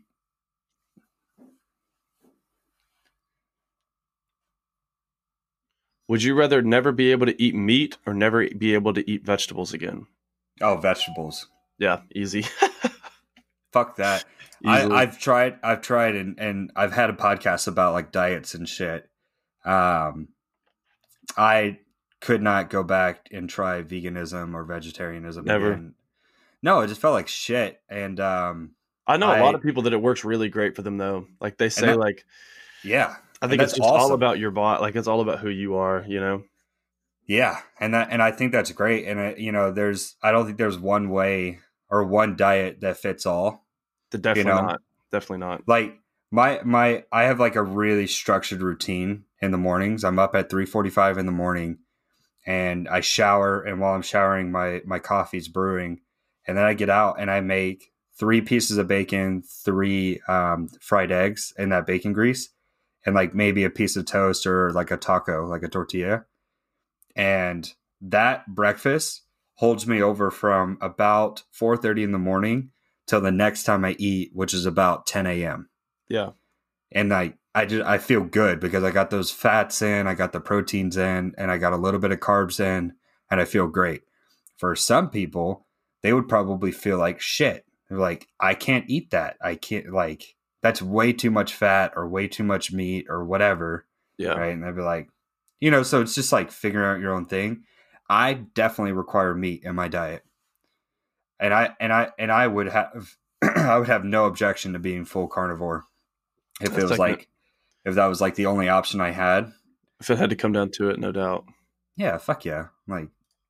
[SPEAKER 3] would you rather never be able to eat meat or never be able to eat vegetables again?
[SPEAKER 1] Oh, vegetables.
[SPEAKER 3] Yeah. Easy.
[SPEAKER 1] Fuck that. I,
[SPEAKER 3] Easily.
[SPEAKER 1] I've tried, I've tried, and, and I've had a podcast about like diets and shit. Um, I could not go back and try veganism or vegetarianism
[SPEAKER 3] Never.
[SPEAKER 1] again. No, it just felt like shit. And um,
[SPEAKER 3] I know a lot
[SPEAKER 1] I-
[SPEAKER 3] of people that it works really great for them though. Like they say,
[SPEAKER 1] that-
[SPEAKER 3] like
[SPEAKER 1] yeah,
[SPEAKER 3] I
[SPEAKER 1] and
[SPEAKER 3] think it's
[SPEAKER 1] that's
[SPEAKER 3] just all
[SPEAKER 1] awesome.
[SPEAKER 3] about your body. Like it's all about who you are. You know.
[SPEAKER 1] yeah, and that, and I think that's great. And it, you know, there's, I don't think there's one way or one diet that fits all.
[SPEAKER 3] The definitely
[SPEAKER 1] know?
[SPEAKER 3] not. Definitely not.
[SPEAKER 1] Like my my I have like a really structured routine in the mornings. I'm up at three forty-five in the morning and I shower, and while I'm showering my my coffee's brewing, and then I get out and I make three pieces of bacon, three um, fried eggs in that bacon grease, and like maybe a piece of toast or like a taco, like a tortilla. And that breakfast holds me over from about four thirty in the morning till the next time I eat, which is about ten a.m.
[SPEAKER 3] Yeah.
[SPEAKER 1] And I, I just, I feel good because I got those fats in, I got the proteins in, and I got a little bit of carbs in, and I feel great. For some people, they would probably feel like shit. They're like, I can't eat that. I can't, like, that's way too much fat or way too much meat or whatever.
[SPEAKER 3] Yeah.
[SPEAKER 1] Right. And they'd be like, you know, so it's just like figuring out your own thing. I definitely require meat in my diet. And I, and I, and I would have, I would have no objection to being full carnivore if
[SPEAKER 3] That's
[SPEAKER 1] it was
[SPEAKER 3] like
[SPEAKER 1] like, if that was like the only option I had.
[SPEAKER 3] If it had to come down to it, no doubt.
[SPEAKER 1] Yeah. Fuck yeah. Like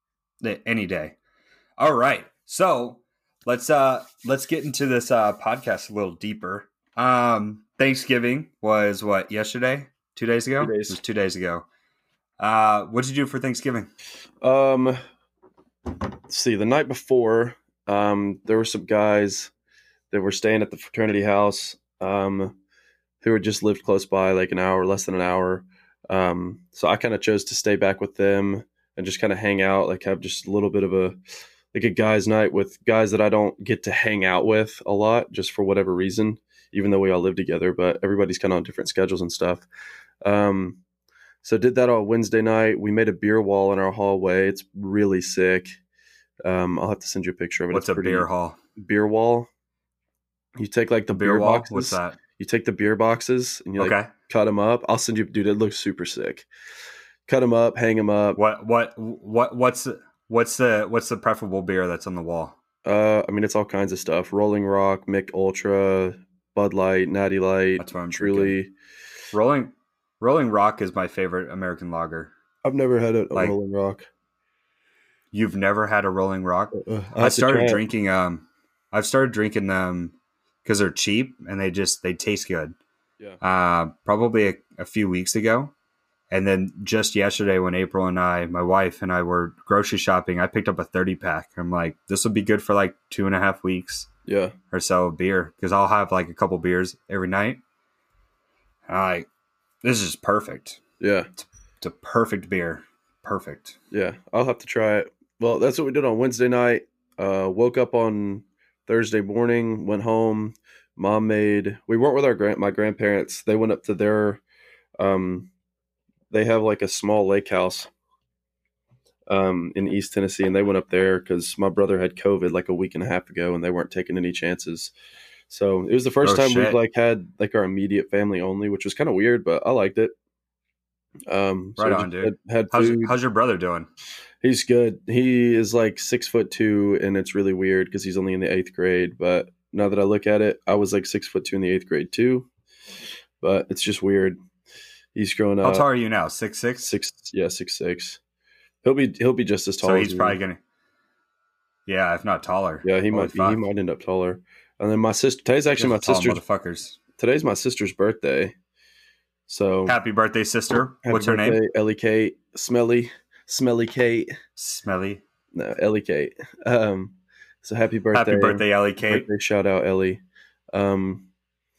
[SPEAKER 1] any day. All right. So let's, uh, let's get into this, uh, podcast a little deeper. Um, Thanksgiving was what, yesterday? Two days ago?
[SPEAKER 3] Two days.
[SPEAKER 1] It was two days ago. Uh, what did you do for Thanksgiving?
[SPEAKER 3] Um, let's see. The night before, um, there were some guys that were staying at the fraternity house, um, who had just lived close by, like an hour, less than an hour. Um, so I kind of chose to stay back with them and just kind of hang out, like have just a little bit of a, like a guys' night with guys that I don't get to hang out with a lot, just for whatever reason, even though we all live together, but everybody's kind of on different schedules and stuff. Um, so did that on Wednesday night. We made a beer wall in our hallway. It's really sick. Um, I'll have to send you a picture of it.
[SPEAKER 1] What's
[SPEAKER 3] It's
[SPEAKER 1] a
[SPEAKER 3] pretty-
[SPEAKER 1] beer hall?
[SPEAKER 3] beer wall? You take like the
[SPEAKER 1] Beer,
[SPEAKER 3] beer,
[SPEAKER 1] wall?
[SPEAKER 3] boxes.
[SPEAKER 1] What's that?
[SPEAKER 3] You take the beer boxes and you like
[SPEAKER 1] Okay.
[SPEAKER 3] cut them up. I'll send you, dude. It looks super sick. Cut them up, hang them up.
[SPEAKER 1] What, what, what, what's, the- what's the, what's the preferable beer that's on the wall?
[SPEAKER 3] Uh, I mean, it's all kinds of stuff: Rolling Rock, Mick Ultra, Bud Light, Natty Light,
[SPEAKER 1] That's what I'm
[SPEAKER 3] Truly.
[SPEAKER 1] drinking. Rolling Rolling Rock is my favorite American lager.
[SPEAKER 3] I've never had a, a
[SPEAKER 1] Like-
[SPEAKER 3] Rolling Rock.
[SPEAKER 1] You've never had a Rolling Rock?
[SPEAKER 3] Uh,
[SPEAKER 1] I
[SPEAKER 3] have to
[SPEAKER 1] started
[SPEAKER 3] try it.
[SPEAKER 1] drinking um I've started drinking them because they're cheap and they just they taste good.
[SPEAKER 3] Yeah.
[SPEAKER 1] Uh probably a, a few weeks ago. And then just yesterday when April and I, my wife and I were grocery shopping, I picked up a thirty pack. I'm like, this will be good for like two and a half weeks
[SPEAKER 3] Yeah.
[SPEAKER 1] or so of beer because I'll have like a couple beers every night. And I'm like, this is perfect.
[SPEAKER 3] Yeah.
[SPEAKER 1] It's a perfect beer. Perfect.
[SPEAKER 3] Yeah. I'll have to try it. Well, that's what we did on Wednesday night. Uh, woke up on Thursday morning, went home. Mom made. We weren't with our grand my grandparents. They went up to their. Um, they have like a small lake house. Um, in East Tennessee, and they went up there because my brother had COVID like a week and a half ago, and they weren't taking any chances. So it was the first
[SPEAKER 1] Oh,
[SPEAKER 3] time
[SPEAKER 1] shit.
[SPEAKER 3] we've like had like our immediate family only, which was kind of weird, but I liked it. Um, so
[SPEAKER 1] Right
[SPEAKER 3] we
[SPEAKER 1] on,
[SPEAKER 3] just
[SPEAKER 1] dude.
[SPEAKER 3] Had, had
[SPEAKER 1] How's,
[SPEAKER 3] food.
[SPEAKER 1] how's your brother doing?
[SPEAKER 3] He's good. He is like six foot two, and it's really weird because he's only in the eighth grade. But now that I look at it, I was like six foot two in the eighth grade too. But it's just weird. He's growing
[SPEAKER 1] How
[SPEAKER 3] up.
[SPEAKER 1] tall are you now? Six six?
[SPEAKER 3] Six, yeah, six six. He'll be he'll be just as tall.
[SPEAKER 1] So
[SPEAKER 3] as
[SPEAKER 1] he's
[SPEAKER 3] me.
[SPEAKER 1] probably gonna, yeah, if not taller.
[SPEAKER 3] Yeah, he
[SPEAKER 1] Holy
[SPEAKER 3] might be.
[SPEAKER 1] fuck.
[SPEAKER 3] He might end up taller. And then my sister. Today's actually my
[SPEAKER 1] Just tall
[SPEAKER 3] sister's.
[SPEAKER 1] motherfuckers.
[SPEAKER 3] Today's my sister's birthday. So
[SPEAKER 1] Happy birthday, sister.
[SPEAKER 3] happy
[SPEAKER 1] What's her name?
[SPEAKER 3] birthday, Ellie Kate, Smelly, Smelly Kate.
[SPEAKER 1] Smelly.
[SPEAKER 3] No, Ellie Kate. Um, so happy birthday.
[SPEAKER 1] Happy birthday, Ellie Kate.
[SPEAKER 3] Birthday shout out, Ellie. Um,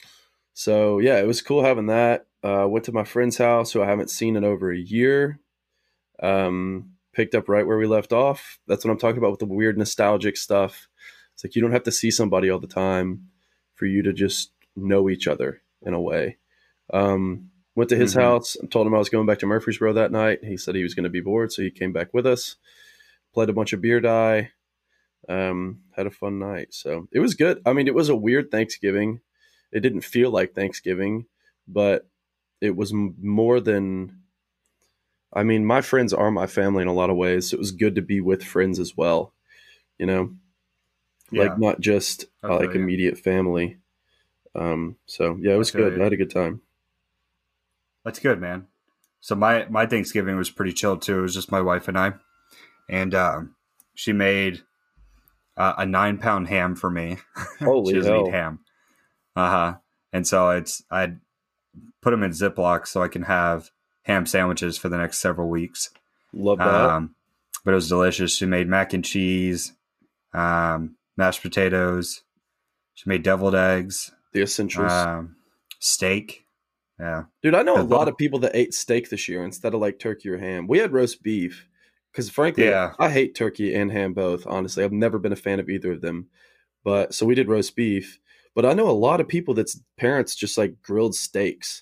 [SPEAKER 3] so yeah, it was cool having that. Uh, went to my friend's house, who I haven't seen in over a year. Um, picked up right where we left off. That's what I'm talking about with the weird nostalgic stuff. It's like you don't have to see somebody all the time for you to just know each other in a way. Um, went to his
[SPEAKER 1] Mhm.
[SPEAKER 3] house and told him I was going back to Murfreesboro that night. He said he was going to be bored, so he came back with us. Played a bunch of beer die. Um, had a fun night. So it was good. I mean, it was a weird Thanksgiving. It didn't feel like Thanksgiving, but it was m- more than. I mean, my friends are my family in a lot of ways. So it was good to be with friends as well. You know,
[SPEAKER 1] Yeah.
[SPEAKER 3] like not just
[SPEAKER 1] I
[SPEAKER 3] uh,
[SPEAKER 1] feel
[SPEAKER 3] like
[SPEAKER 1] you.
[SPEAKER 3] immediate family. Um, so yeah, it was
[SPEAKER 1] feel
[SPEAKER 3] good.
[SPEAKER 1] you.
[SPEAKER 3] I had a good time.
[SPEAKER 1] That's good, man. So my my Thanksgiving was pretty chill too. It was just my wife and I, and um, she made uh, a nine pound ham for me.
[SPEAKER 3] Holy
[SPEAKER 1] she doesn't
[SPEAKER 3] hell.
[SPEAKER 1] eat ham. Uh huh. And so it's I put them in Ziploc so I can have ham sandwiches for the next several weeks.
[SPEAKER 3] Love that.
[SPEAKER 1] Um, but it was delicious. She made mac and cheese, um, mashed potatoes. She made deviled eggs,
[SPEAKER 3] the essentials.
[SPEAKER 1] um, steak. Yeah.
[SPEAKER 3] Dude, I know a
[SPEAKER 1] the
[SPEAKER 3] lot
[SPEAKER 1] bo-
[SPEAKER 3] of people that ate steak this year instead of like turkey or ham. We had roast beef because, frankly,
[SPEAKER 1] Yeah.
[SPEAKER 3] I hate turkey and ham both. Honestly, I've never been a fan of either of them. But so we did roast beef. But I know a lot of people that's parents just like grilled steaks.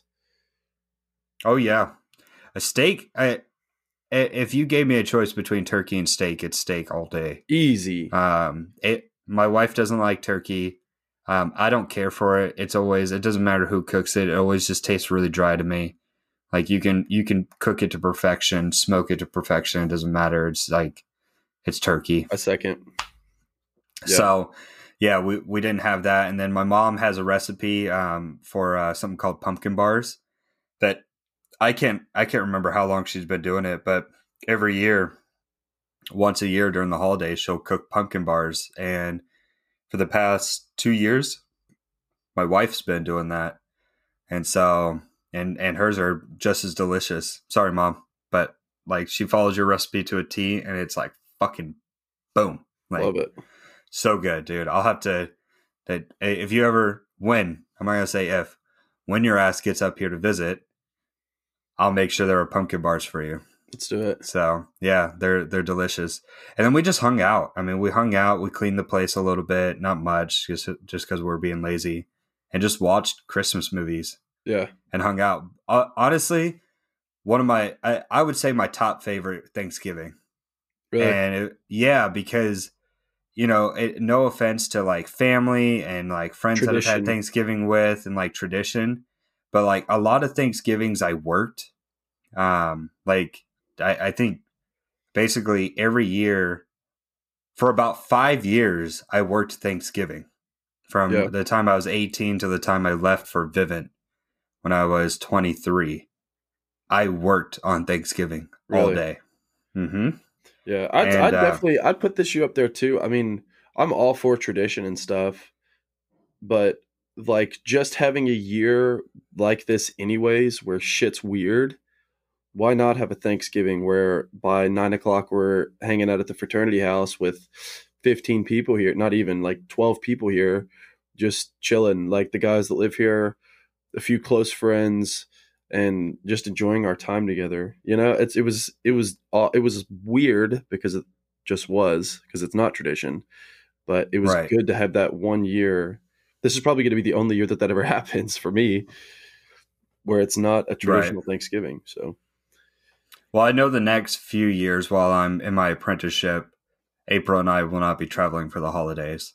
[SPEAKER 1] Oh yeah, a steak. I, i- if you gave me a choice between turkey and steak, it's steak all day.
[SPEAKER 3] Easy.
[SPEAKER 1] Um, it. My wife doesn't like turkey. Um, I don't care for it. It's always. It doesn't matter who cooks it. It always just tastes really dry to me. Like you can you can cook it to perfection, smoke it to perfection. It doesn't matter. It's like it's turkey.
[SPEAKER 3] A second. Yeah.
[SPEAKER 1] So, yeah, we, we didn't have that. And then my mom has a recipe um, for uh, something called pumpkin bars that I can't I can't remember how long she's been doing it, but every year, once a year during the holidays, she'll cook pumpkin bars. And for the past two years, my wife's been doing that. And so, and and hers are just as delicious. Sorry, Mom, but like she follows your recipe to a T, and it's like fucking boom. Like,
[SPEAKER 3] Love it.
[SPEAKER 1] so good, dude. I'll have to. That if you ever when I'm not gonna say if when your ass gets up here to visit, I'll make sure there are pumpkin bars for you.
[SPEAKER 3] Let's do it.
[SPEAKER 1] So yeah, they're they're delicious. And then we just hung out. I mean, we hung out. We cleaned the place a little bit, not much, just just because we we're being lazy, and just watched Christmas movies
[SPEAKER 3] Yeah.
[SPEAKER 1] and hung out. Uh, honestly, one of my I, I would say my top favorite Thanksgiving.
[SPEAKER 3] Really.
[SPEAKER 1] And it, yeah, because you know, it, no offense to like family and like friends that I've
[SPEAKER 3] Tradition.
[SPEAKER 1] had Thanksgiving with and like tradition, but like a lot of Thanksgivings I worked. Um, like I, I think basically every year for about five years, I worked Thanksgiving from
[SPEAKER 3] Yeah.
[SPEAKER 1] the time I was eighteen to the time I left for Vivint when I was twenty-three. I worked on Thanksgiving all
[SPEAKER 3] Really?
[SPEAKER 1] day. Mm-hmm.
[SPEAKER 3] Yeah, I'd,
[SPEAKER 1] And
[SPEAKER 3] I'd
[SPEAKER 1] uh,
[SPEAKER 3] definitely I'd put this year up there too. I mean, I'm all for tradition and stuff, but like just having a year like this anyways, where shit's weird, why not have a Thanksgiving where by nine o'clock we're hanging out at the fraternity house with fifteen people here, not even like twelve people here, just chilling, like the guys that live here, a few close friends, and just enjoying our time together. You know, it's it was it was uh, it was weird because it just was because it's not tradition, but it was
[SPEAKER 1] right.
[SPEAKER 3] good to have that one year. This is probably going to be the only year that that ever happens for me, where it's not a traditional
[SPEAKER 1] Right.
[SPEAKER 3] Thanksgiving. So
[SPEAKER 1] Well, I know the next few years while I'm in my apprenticeship, April and I will not be traveling for the holidays.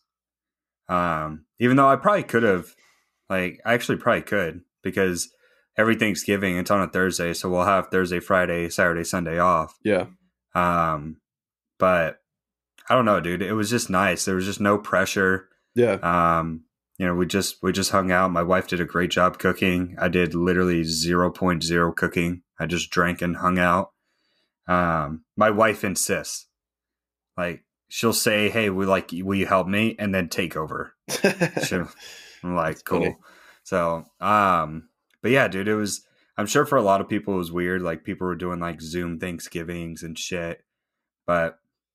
[SPEAKER 1] Um, even though I probably could have, like, I actually probably could because every Thanksgiving it's on a Thursday, so we'll have Thursday, Friday, Saturday, Sunday off.
[SPEAKER 3] yeah,
[SPEAKER 1] Um, but I don't know, dude. It was just nice. There was just no pressure.
[SPEAKER 3] yeah,
[SPEAKER 1] Um, you know, we just we just hung out. My wife did a great job cooking. I did literally zero point zero cooking. I just drank and hung out. Um, my wife insists. Like she'll say, "Hey, we like, will you help me?" and then take over. She'll, I'm like,
[SPEAKER 3] That's
[SPEAKER 1] cool.
[SPEAKER 3] funny.
[SPEAKER 1] So, um, but yeah, dude, it was. I'm sure for a lot of people it was weird. Like people were doing like Zoom Thanksgivings and shit. But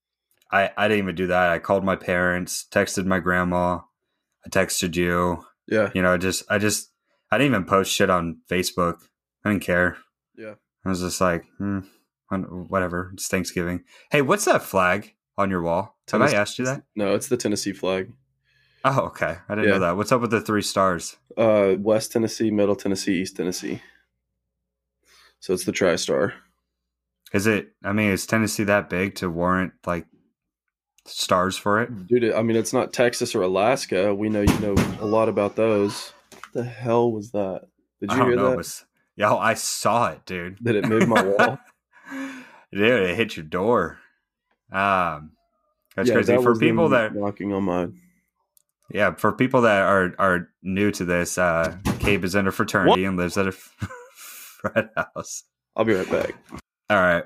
[SPEAKER 1] I I didn't even do that. I called my parents, texted my grandma, I texted you.
[SPEAKER 3] Yeah,
[SPEAKER 1] You know, just I just I didn't even post shit on Facebook. I didn't care.
[SPEAKER 3] yeah.
[SPEAKER 1] I was just like, hmm, whatever. It's Thanksgiving. Hey, what's that flag on your wall? Have I
[SPEAKER 3] Tennessee,
[SPEAKER 1] asked you that?
[SPEAKER 3] no, it's the Tennessee flag.
[SPEAKER 1] Oh, okay. I didn't
[SPEAKER 3] Yeah.
[SPEAKER 1] know that. What's up with the three stars?
[SPEAKER 3] Uh, West Tennessee, Middle Tennessee, East Tennessee. So it's the TriStar.
[SPEAKER 1] Is it? I mean, is Tennessee that big to warrant like stars for it?
[SPEAKER 3] Dude, I mean, it's not Texas or Alaska. We know you know a lot about those. What the hell was that? Did
[SPEAKER 1] I
[SPEAKER 3] you
[SPEAKER 1] don't
[SPEAKER 3] hear
[SPEAKER 1] know.
[SPEAKER 3] that?
[SPEAKER 1] But yo, I saw it, dude.
[SPEAKER 3] Did it move my wall?
[SPEAKER 1] Dude, it hit your door. Um, that's
[SPEAKER 3] Yeah,
[SPEAKER 1] crazy
[SPEAKER 3] that
[SPEAKER 1] for
[SPEAKER 3] was
[SPEAKER 1] people
[SPEAKER 3] them
[SPEAKER 1] that.
[SPEAKER 3] knocking on my.
[SPEAKER 1] Yeah, for people that are are new to this, uh, Cabe is in a fraternity and lives at a frat house.
[SPEAKER 3] I'll be right back.
[SPEAKER 1] All right.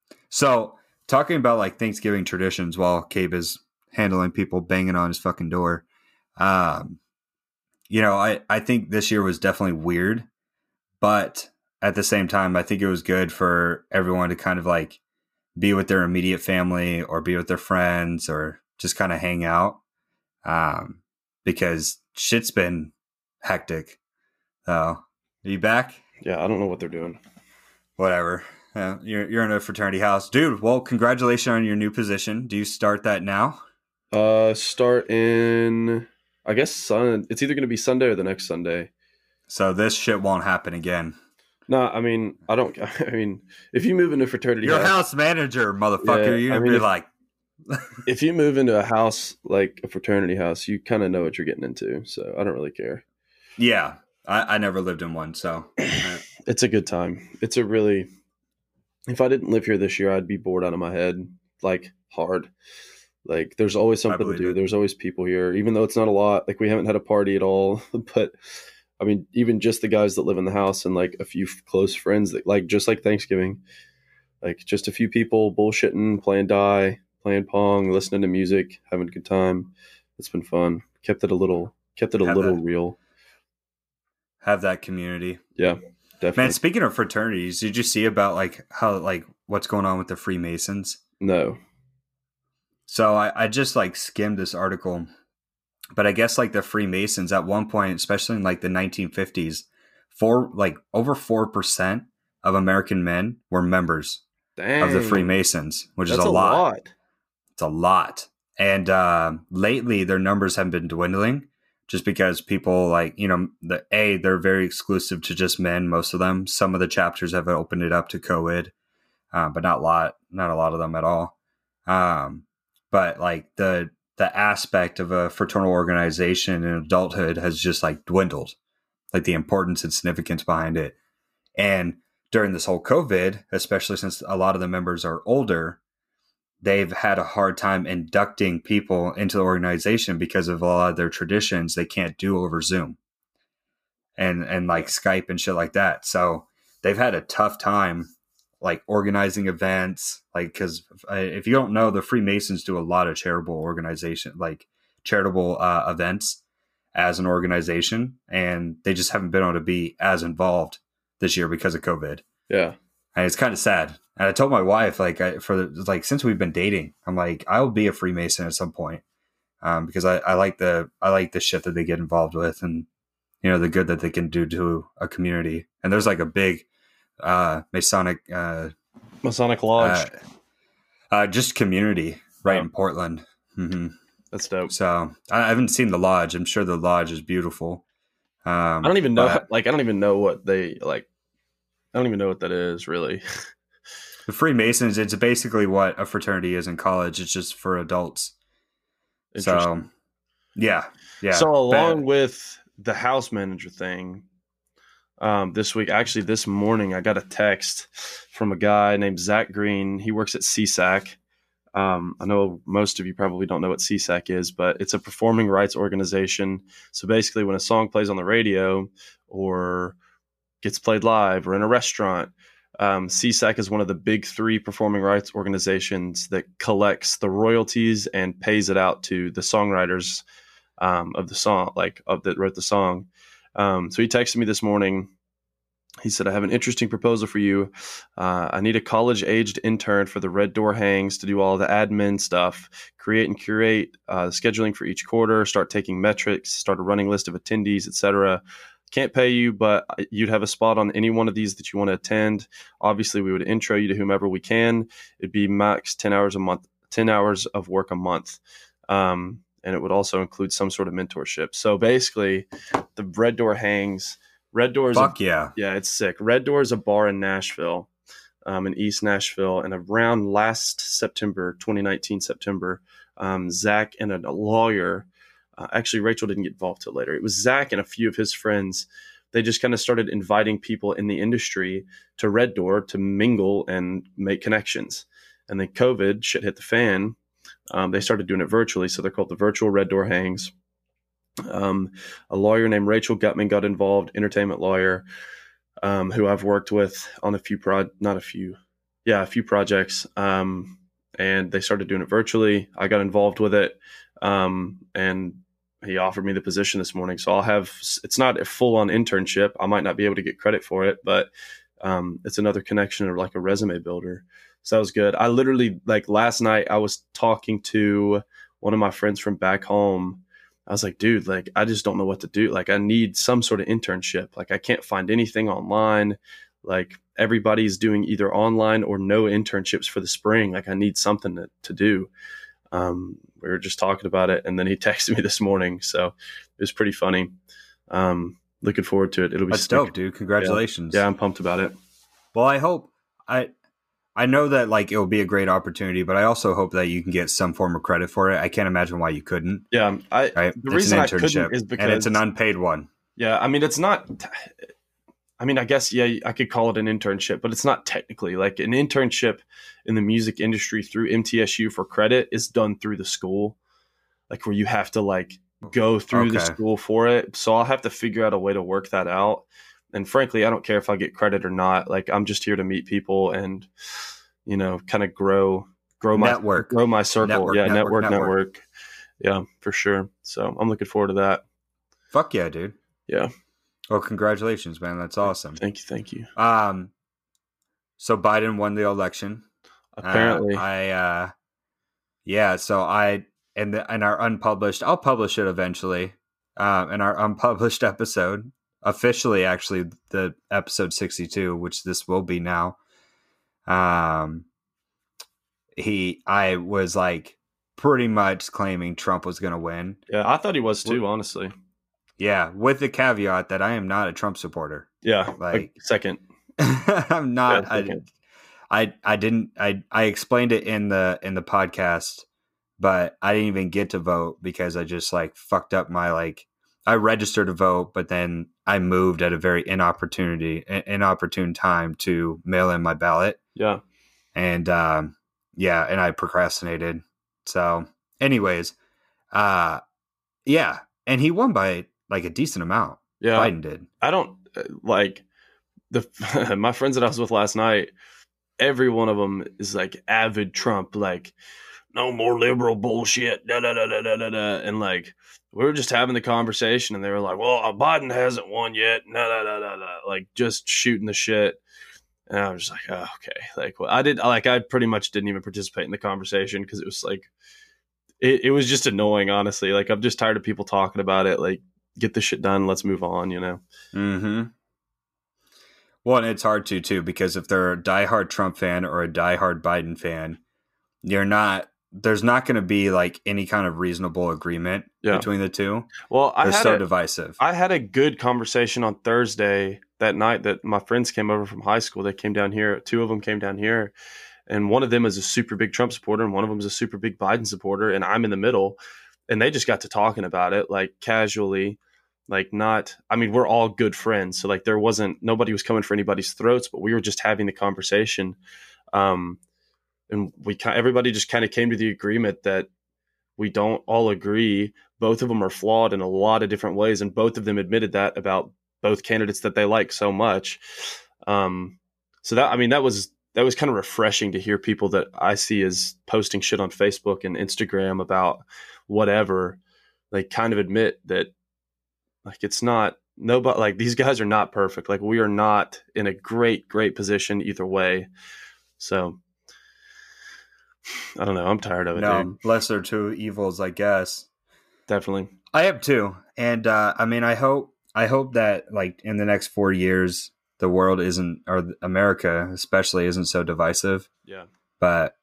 [SPEAKER 1] So talking about like Thanksgiving traditions while Cabe is handling people banging on his fucking door. Um, you know, I, I think this year was definitely weird, but at the same time, I think it was good for everyone to kind of like be with their immediate family or be with their friends or just kind of hang out. Um, because shit's been hectic. So, are you back?
[SPEAKER 3] Yeah, I don't know what they're doing.
[SPEAKER 1] Whatever. Uh, you're you're in a fraternity house, dude. Well, congratulations on your new position. Do you start that now?
[SPEAKER 3] Uh, start in, I guess, sun. It's either going to be Sunday or the next Sunday.
[SPEAKER 1] So this shit won't happen again.
[SPEAKER 3] No, I mean, I don't. I mean, if you move into a fraternity
[SPEAKER 1] Your
[SPEAKER 3] house,
[SPEAKER 1] house manager, motherfucker.
[SPEAKER 3] Yeah,
[SPEAKER 1] you're
[SPEAKER 3] I
[SPEAKER 1] gonna
[SPEAKER 3] mean,
[SPEAKER 1] be
[SPEAKER 3] if-
[SPEAKER 1] like,
[SPEAKER 3] if you move into a house like a fraternity house, you kind of know what you're getting into. So I don't really care.
[SPEAKER 1] yeah. I, I never lived in one, so uh,
[SPEAKER 3] It's a good time. It's a really. If I didn't live here this year, I'd be bored out of my head, like hard. Like there's always something to
[SPEAKER 1] believe
[SPEAKER 3] do.
[SPEAKER 1] it.
[SPEAKER 3] There's always people here, even though it's not a lot. Like we haven't had a party at all, but I mean, even just the guys that live in the house and like a few f- close friends that like just like Thanksgiving, like just a few people bullshitting, playing die, playing pong, listening to music, having a good time. It's been fun. Kept it a little, kept it a
[SPEAKER 1] Have
[SPEAKER 3] little
[SPEAKER 1] that.
[SPEAKER 3] real.
[SPEAKER 1] have that community.
[SPEAKER 3] Yeah, definitely.
[SPEAKER 1] Man, speaking of fraternities, did you see about like how like what's going on with the Freemasons?
[SPEAKER 3] No.
[SPEAKER 1] So I, I just like skimmed this article, but I guess like the Freemasons at one point, especially in like the nineteen fifties, four like over four percent of American men were members
[SPEAKER 3] Dang.
[SPEAKER 1] of the Freemasons, which
[SPEAKER 3] That's
[SPEAKER 1] is a,
[SPEAKER 3] a
[SPEAKER 1] lot.
[SPEAKER 3] lot.
[SPEAKER 1] It's a lot. And uh, lately, their numbers have been dwindling, just because people like you know the a they're very exclusive to just men. Most of them. Some of the chapters have opened it up to co-ed, uh, but not a lot. Not a lot of them at all. Um, but like the the aspect of a fraternal organization in adulthood has just like dwindled, like the importance and significance behind it. And during this whole COVID, especially since a lot of the members are older, they've had a hard time inducting people into the organization because of a lot of their traditions they can't do over Zoom and and like Skype and shit like that. So they've had a tough time like organizing events, like, because if you don't know, the Freemasons do a lot of charitable organization, like charitable uh, events as an organization, and they just haven't been able to be as involved this year because of COVID.
[SPEAKER 3] Yeah.
[SPEAKER 1] And it's kind of sad. And I told my wife, like, I, for like, since we've been dating, I'm like, I will be a Freemason at some point, um, because I, I like the I like the shit that they get involved with, and you know the good that they can do to a community. And there's like a big uh, Masonic uh,
[SPEAKER 3] Masonic Lodge,
[SPEAKER 1] uh, uh, just community right
[SPEAKER 3] Yeah.
[SPEAKER 1] in Portland. Mm-hmm.
[SPEAKER 3] That's dope.
[SPEAKER 1] So I, I haven't seen the lodge. I'm sure the lodge is beautiful. Um,
[SPEAKER 3] I don't even know.
[SPEAKER 1] but
[SPEAKER 3] Like, I don't even know what they like. I don't even know what that is really.
[SPEAKER 1] the Freemasons, it's basically what a fraternity is in college. It's just for adults. So, yeah, yeah.
[SPEAKER 3] So along
[SPEAKER 1] Bad.
[SPEAKER 3] with the house manager thing, um, this week, actually this morning, I got a text from a guy named Zach Green. He works at C S A C. Um, I know most of you probably don't know what C S A C is, but it's a performing rights organization. So basically, when a song plays on the radio or gets played live or in a restaurant, um, C S A C is one of the big three performing rights organizations that collects the royalties and pays it out to the songwriters um, of the song, like of that wrote the song. Um, so he texted me this morning. He said, I have an interesting proposal for you. Uh, I need a college-aged intern for the Red Door Hangs to do all the admin stuff, create and curate uh, scheduling for each quarter, start taking metrics, start a running list of attendees, et cetera. Can't pay you, but you'd have a spot on any one of these that you want to attend. Obviously, we would intro you to whomever we can. It'd be max ten hours a month, ten hours of work a month. Um, and it would also include some sort of mentorship. So basically, the Red Door Hangs... Red Door is
[SPEAKER 1] Fuck
[SPEAKER 3] a,
[SPEAKER 1] yeah.
[SPEAKER 3] yeah, it's sick. Red Door is a bar in Nashville, um, in East Nashville. And around last September, twenty nineteen September, um, Zach and a, a lawyer, uh, actually Rachel didn't get involved till later. It was Zach and a few of his friends. They just kind of started inviting people in the industry to Red Door to mingle and make connections. And then COVID, shit hit the fan. Um, they started doing it virtually. So they're called the Virtual Red Door Hangs. Um, a lawyer named Rachel Gutman got involved, entertainment lawyer, um, who I've worked with on a few pro, not a few, yeah, a few projects. Um, and they started doing it virtually. I got involved with it. Um, and he offered me the position this morning. So I'll have, it's not a full on internship. I might not be able to get credit for it, but, um, it's another connection or like a resume builder. So that was good. I literally, like last night I was talking to one of my friends from back home. I was like, dude, like, I just don't know what to do. Like, I need some sort of internship. Like, I can't find anything online. Like, everybody's doing either online or no internships for the spring. Like, I need something to, to do. Um, we were just talking about it. And then he texted me this morning. So it was pretty funny. Um, looking forward to it. It'll be
[SPEAKER 1] That's
[SPEAKER 3] sick.
[SPEAKER 1] dope, dude. Congratulations.
[SPEAKER 3] Yeah. yeah, I'm pumped about it.
[SPEAKER 1] Well, I hope I I know that like it will be a great opportunity, but I also hope that you can get some form of credit for it. I can't imagine why you couldn't.
[SPEAKER 3] Yeah, I
[SPEAKER 1] Right?
[SPEAKER 3] the
[SPEAKER 1] It's
[SPEAKER 3] reason
[SPEAKER 1] an
[SPEAKER 3] I couldn't
[SPEAKER 1] internship,
[SPEAKER 3] is because
[SPEAKER 1] and it's an unpaid one.
[SPEAKER 3] Yeah, I mean, it's not. I mean, I guess yeah, I could call it an internship, but it's not technically like an internship in the music industry through M T S U for credit is done through the school, like where you have to like go through the
[SPEAKER 1] Okay.
[SPEAKER 3] school for it. So I'll have to figure out a way to work that out. And frankly, I don't care if I get credit or not. Like, I'm just here to meet people and, you know, kind of grow, grow my
[SPEAKER 1] Network.
[SPEAKER 3] grow my circle.
[SPEAKER 1] Network,
[SPEAKER 3] yeah,
[SPEAKER 1] network,
[SPEAKER 3] network,
[SPEAKER 1] network.
[SPEAKER 3] network. Yeah, for sure. So I'm looking forward to that.
[SPEAKER 1] Fuck yeah, dude.
[SPEAKER 3] Yeah.
[SPEAKER 1] Well, congratulations, man. That's awesome.
[SPEAKER 3] Thank you. Thank you.
[SPEAKER 1] Um, so Biden won the election.
[SPEAKER 3] Apparently.
[SPEAKER 1] Uh, I, uh, yeah. So I and the and our unpublished. I'll publish it eventually. Um, in our unpublished episode, officially, actually, the episode sixty-two, which this will be now. Um, he, I was like pretty much claiming Trump was going to win.
[SPEAKER 3] Yeah, I thought he was too, honestly.
[SPEAKER 1] Yeah, with the caveat that I am not a Trump supporter.
[SPEAKER 3] Yeah,
[SPEAKER 1] Like-
[SPEAKER 3] like second.
[SPEAKER 1] I'm not.
[SPEAKER 3] Yeah,
[SPEAKER 1] I,
[SPEAKER 3] okay.
[SPEAKER 1] I I didn't. I I explained it in the in the podcast, but I didn't even get to vote because I just like fucked up my like. I registered to vote, but then I moved at a very inopportunity inopportune time to mail in my ballot,
[SPEAKER 3] Yeah,
[SPEAKER 1] and um, yeah, and I procrastinated. So, anyways, uh, yeah, and he won by like a decent amount.
[SPEAKER 3] Yeah,
[SPEAKER 1] Biden did.
[SPEAKER 3] I don't uh, like the my friends that I was with last night. Every one of them is like avid Trump, like no more liberal bullshit, da da da da da da da, and like we were just having the conversation, and they were like, "Well, Biden hasn't won yet," da da da da da, like just shooting the shit. And I was just like, oh, okay. Like, well, I did, like, I pretty much didn't even participate in the conversation because it was like, it, it was just annoying, honestly. Like, I'm just tired of people talking about it. Like, get this shit done. Let's move on, you know?
[SPEAKER 1] Mm-hmm. Well, and it's hard to, too, because if they're a diehard Trump fan or a diehard Biden fan, you're not, there's not going to be like any kind of reasonable agreement
[SPEAKER 3] Yeah.
[SPEAKER 1] between the two.
[SPEAKER 3] Well, I
[SPEAKER 1] They're
[SPEAKER 3] had
[SPEAKER 1] so
[SPEAKER 3] a,
[SPEAKER 1] divisive.
[SPEAKER 3] I had a good conversation on Thursday that night that my friends came over from high school. They came down here. Two of them came down here. And one of them is a super big Trump supporter, and one of them is a super big Biden supporter, and I'm in the middle. And they just got to talking about it, like casually, like not. I mean, we're all good friends, so like there wasn't nobody was coming for anybody's throats, but we were just having the conversation, um, and we everybody just kind of came to the agreement that we don't all agree. Both of them are flawed in a lot of different ways, and both of them admitted that about both candidates that they like so much. Um, so that I mean, that was. That was kind of refreshing to hear people that I see as posting shit on Facebook and Instagram about whatever, like kind of admit that like it's not nobody like these guys are not perfect. Like we are not in a great, great position either way. So I don't know. I'm tired of it.
[SPEAKER 1] No,
[SPEAKER 3] Dude.
[SPEAKER 1] lesser two evils, I guess.
[SPEAKER 3] Definitely.
[SPEAKER 1] I have two. And uh, I mean, I hope, I hope that like in the next four years, the world isn't, or America especially, isn't so divisive.
[SPEAKER 3] Yeah.
[SPEAKER 1] But,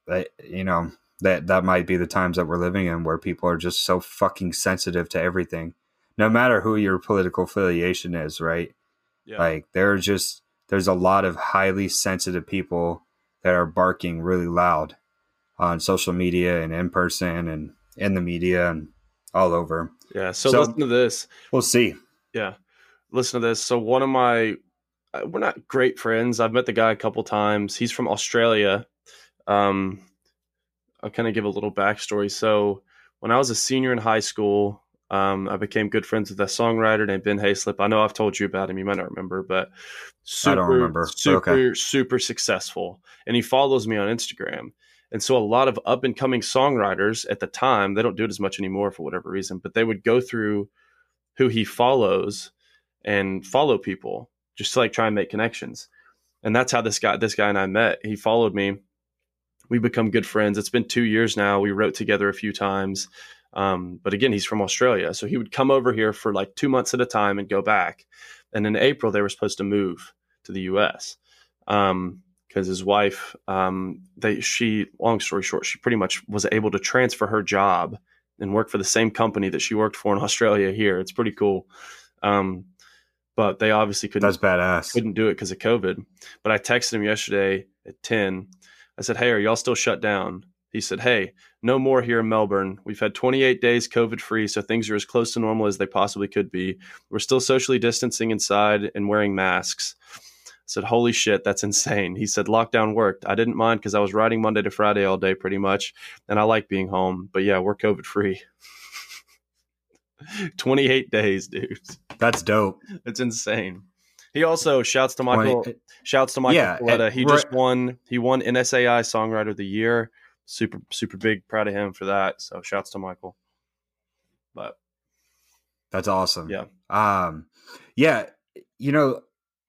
[SPEAKER 1] you know, that that might be the times that we're living in where people are just so fucking sensitive to everything, no matter who your political affiliation is, right?
[SPEAKER 3] Yeah.
[SPEAKER 1] Like, there are just, there's a lot of highly sensitive people that are barking really loud on social media and in person and in the media and all over.
[SPEAKER 3] Yeah. So,
[SPEAKER 1] So-
[SPEAKER 3] listen to this.
[SPEAKER 1] We'll see.
[SPEAKER 3] Yeah. Listen to this. So one of my, uh, we're not great friends. I've met the guy a couple times. He's from Australia. Um, I'll kind of give a little backstory. So when I was a senior in high school, um, I became good friends with a songwriter named Ben Hayslip. I know I've told you about him. You might not remember, but super,
[SPEAKER 1] I don't remember, but
[SPEAKER 3] super,
[SPEAKER 1] okay.
[SPEAKER 3] super successful. And he follows me on Instagram. And so a lot of up and coming songwriters at the time, they don't do it as much anymore for whatever reason, but they would go through who he follows and follow people just to like try and make connections. And that's how this guy, this guy and I met. He followed me. We become good friends. It's been two years now. We wrote together a few times. Um, but again, he's from Australia. So he would come over here for like two months at a time and go back. And in April, they were supposed to move to the U S Um, because his wife, um, they, she, long story short, she pretty much was able to transfer her job and work for the same company that she worked for in Australia here. It's pretty cool. Um, but they obviously couldn't,
[SPEAKER 1] That's badass.
[SPEAKER 3] couldn't do it because of COVID. But I texted him yesterday at ten. I said, hey, are y'all still shut down? He said, hey, no more here in Melbourne. We've had twenty-eight days COVID free, so things are as close to normal as they possibly could be. We're still socially distancing inside and wearing masks. I said, holy shit, that's insane. He said, lockdown worked. I didn't mind because I was riding Monday to Friday all day pretty much, and I like being home. But yeah, we're COVID free. twenty-eight days, dude.
[SPEAKER 1] That's dope.
[SPEAKER 3] It's insane. He also shouts to Michael.
[SPEAKER 1] twenty
[SPEAKER 3] Shouts to Michael
[SPEAKER 1] Yeah,
[SPEAKER 3] Coletta.
[SPEAKER 1] and-
[SPEAKER 3] He
[SPEAKER 1] right-
[SPEAKER 3] just won. He won N S A I Songwriter of the Year. Super, super big. Proud of him for that. So shouts to Michael. But
[SPEAKER 1] That's awesome.
[SPEAKER 3] yeah,
[SPEAKER 1] Um, yeah, you know,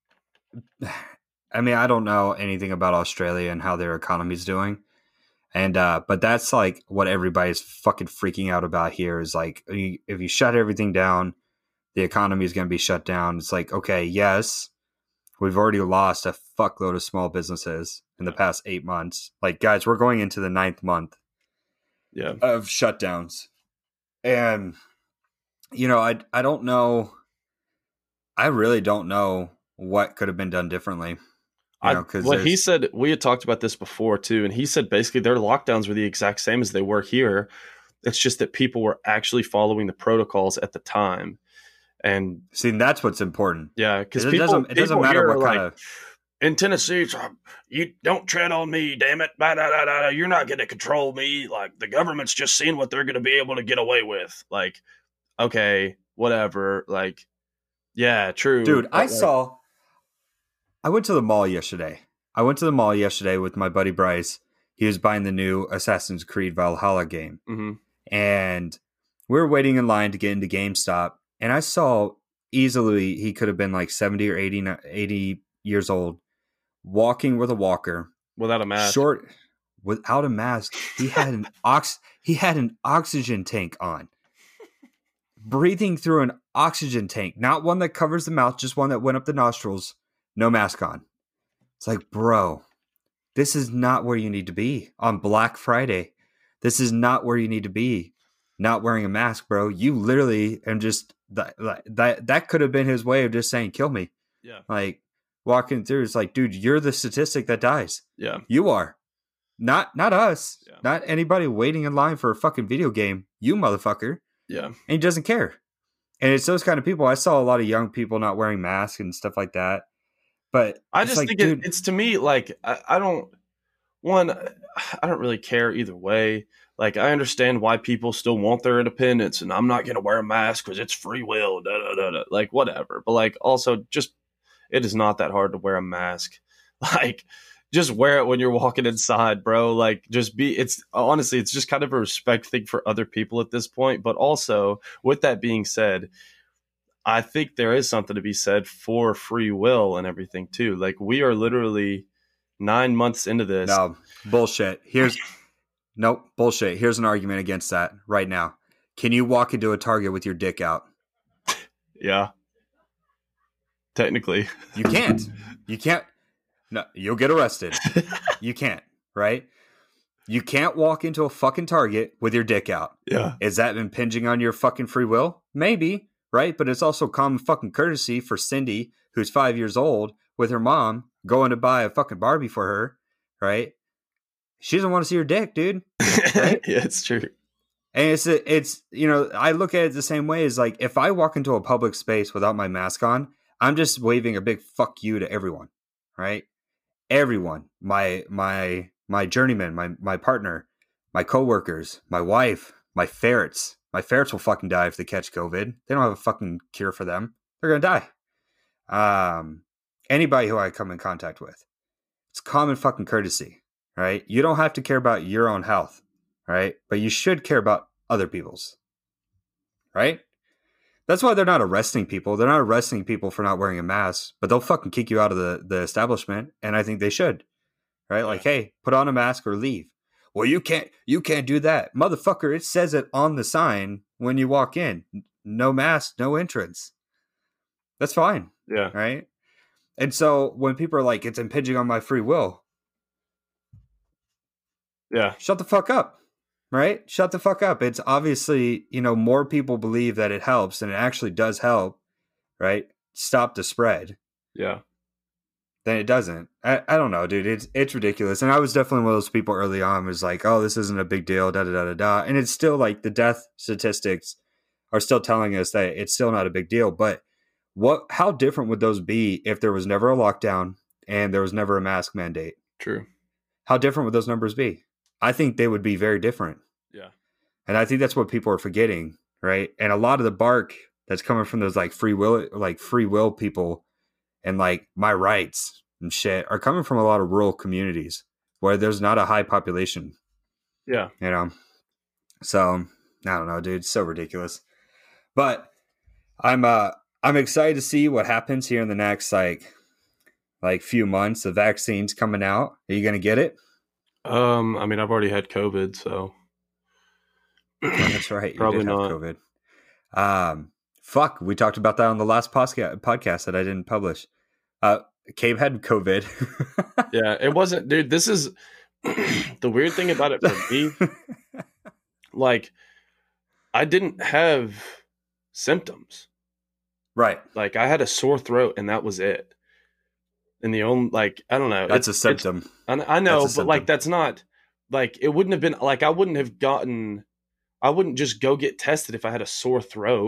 [SPEAKER 1] I mean, I don't know anything about Australia and how their economy's doing. And, uh, but that's like what everybody's fucking freaking out about here is like, you- if you shut everything down, the economy is going to be shut down. It's like, okay, yes, we've already lost a fuckload of small businesses in the past eight months. Like, guys, we're going into the ninth month
[SPEAKER 3] yeah,
[SPEAKER 1] of shutdowns. And, you know, I, I don't know. I really don't know what could have been done differently. You
[SPEAKER 3] I,
[SPEAKER 1] know, 'cause
[SPEAKER 3] what he
[SPEAKER 1] there's-
[SPEAKER 3] said, we had talked about this before too, and he said basically their lockdowns were the exact same as they were here. It's just that people were actually following the protocols at the time. And
[SPEAKER 1] See, that's what's important.
[SPEAKER 3] yeah, because
[SPEAKER 1] It
[SPEAKER 3] people,
[SPEAKER 1] doesn't- it doesn't
[SPEAKER 3] people
[SPEAKER 1] matter
[SPEAKER 3] here
[SPEAKER 1] what
[SPEAKER 3] are
[SPEAKER 1] kind
[SPEAKER 3] like,
[SPEAKER 1] of-
[SPEAKER 3] in Tennessee, it's, uh, you don't tread on me, damn it. Bah, da, da, da, da. You're not going to control me. Like, the government's just seeing what they're going to be able to get away with. Like, okay, whatever. Like, yeah, true.
[SPEAKER 1] Dude,
[SPEAKER 3] But,
[SPEAKER 1] I
[SPEAKER 3] like,
[SPEAKER 1] saw. I went to the mall yesterday. I went to the mall yesterday with my buddy Bryce. He was buying the new Assassin's Creed Valhalla game.
[SPEAKER 3] mhm.
[SPEAKER 1] And we were waiting in line to get into GameStop. And I saw easily he could have been like seventy or eighty, eighty years old, walking with a walker,
[SPEAKER 3] Without a mask.
[SPEAKER 1] short, without a mask. He had an ox. He had an oxygen tank on, breathing through an oxygen tank, not one that covers the mouth, just one that went up the nostrils. No mask on. It's like, bro, this is not where you need to be on Black Friday. This is not where you need to be. Not wearing a mask, bro. You literally am just that. That that could have been his way of just saying, "Kill me."
[SPEAKER 3] Yeah.
[SPEAKER 1] Like walking through, it's like, dude, you're the statistic that dies.
[SPEAKER 3] Yeah.
[SPEAKER 1] You are, not not us,
[SPEAKER 3] Yeah.
[SPEAKER 1] not anybody waiting in line for a fucking video game. You motherfucker,
[SPEAKER 3] Yeah.
[SPEAKER 1] and he doesn't care. And it's those kind of people. I saw a lot of young people not wearing masks and stuff like that. But
[SPEAKER 3] I
[SPEAKER 1] it's
[SPEAKER 3] just
[SPEAKER 1] like,
[SPEAKER 3] think
[SPEAKER 1] dude,
[SPEAKER 3] it, it's to me like I, I don't one I don't really care either way. Like, I understand why people still want their independence, and I'm not going to wear a mask because it's free will. Da, da, da, da. Like, whatever. But like, also, just it is not that hard to wear a mask. Like, just wear it when you're walking inside, bro. Like, just be. It's honestly, it's just kind of a respect thing for other people at this point. But also, with that being said, I think there is something to be said for free will and everything too. Like, we are literally nine months into this.
[SPEAKER 1] no bullshit. Here's nope bullshit. Here's an argument against that right now. Can you walk into a Target with your dick out?
[SPEAKER 3] Yeah. Technically.
[SPEAKER 1] You can't. You can't. No, you'll get arrested. You can't, right? You can't walk into a fucking Target with your dick out.
[SPEAKER 3] Yeah.
[SPEAKER 1] Is that impinging on your fucking free will? Maybe, right? But it's also common fucking courtesy for Cindy, who's five years old, with her mom going to buy a fucking Barbie for her, right? She doesn't want to see her dick, dude. Right?
[SPEAKER 3] Yeah, it's true.
[SPEAKER 1] And it's, it's, you know, I look at it the same way as like, if I walk into a public space without my mask on, I'm just waving a big fuck you to everyone, right? Everyone, my, my, my journeyman, my, my partner, my coworkers, my wife, my ferrets. My ferrets will fucking die if they catch COVID. They don't have a fucking cure for them. They're going to die. Um, anybody who I come in contact with, it's common fucking courtesy, right? You don't have to care about your own health, right? But you should care about other people's, right? That's why they're not arresting people. They're not arresting people for not wearing a mask, but they'll fucking kick you out of the, the establishment. And I think they should, right? Like, hey, put on a mask or leave. Well, you can't, you can't do that. Motherfucker, it says it on the sign when you walk in. No mask, no entrance. That's fine.
[SPEAKER 3] Yeah.
[SPEAKER 1] Right? And so when people are like, it's impinging on my free will,
[SPEAKER 3] Yeah.
[SPEAKER 1] shut the fuck up. Right? Shut the fuck up. It's obviously, you know, more people believe that it helps, and it actually does help, right? Stop the spread.
[SPEAKER 3] Yeah.
[SPEAKER 1] Then it doesn't. I, I don't know, dude. It's it's ridiculous. And I was definitely one of those people early on was like, oh, this isn't a big deal, da da da da da. And it's still like the death statistics are still telling us that it's still not a big deal. But what how different would those be if there was never a lockdown and there was never a mask mandate?
[SPEAKER 3] True.
[SPEAKER 1] How different would those numbers be? I think they would be very different.
[SPEAKER 3] Yeah.
[SPEAKER 1] And I think that's what people are forgetting, right? And a lot of the bark that's coming from those like free will, like free will people and like my rights and shit are coming from a lot of rural communities where there's not a high population,
[SPEAKER 3] Yeah.
[SPEAKER 1] you know? So I don't know, dude, it's so ridiculous, but I'm, uh, I'm excited to see what happens here in the next, like, like few months. The vaccine's coming out. Are you going to get it?
[SPEAKER 3] Um, I mean, I've already had COVID, so
[SPEAKER 1] Yeah, that's right. You
[SPEAKER 3] Probably
[SPEAKER 1] did have
[SPEAKER 3] not.
[SPEAKER 1] COVID. Um, fuck, we talked about that on the last posca- podcast that I didn't publish. Uh, Cabe had COVID.
[SPEAKER 3] yeah, it wasn't, dude. This is the weird thing about it for me. Like, I didn't have symptoms.
[SPEAKER 1] Right.
[SPEAKER 3] Like, I had a sore throat, and that was it. And the only, like, I don't know.
[SPEAKER 1] That's
[SPEAKER 3] it's,
[SPEAKER 1] a symptom.
[SPEAKER 3] It's, I, I know,
[SPEAKER 1] That's a
[SPEAKER 3] but like,
[SPEAKER 1] symptom.
[SPEAKER 3] that's not like it wouldn't have been like I wouldn't have gotten. I wouldn't just go get tested if I had a sore throat.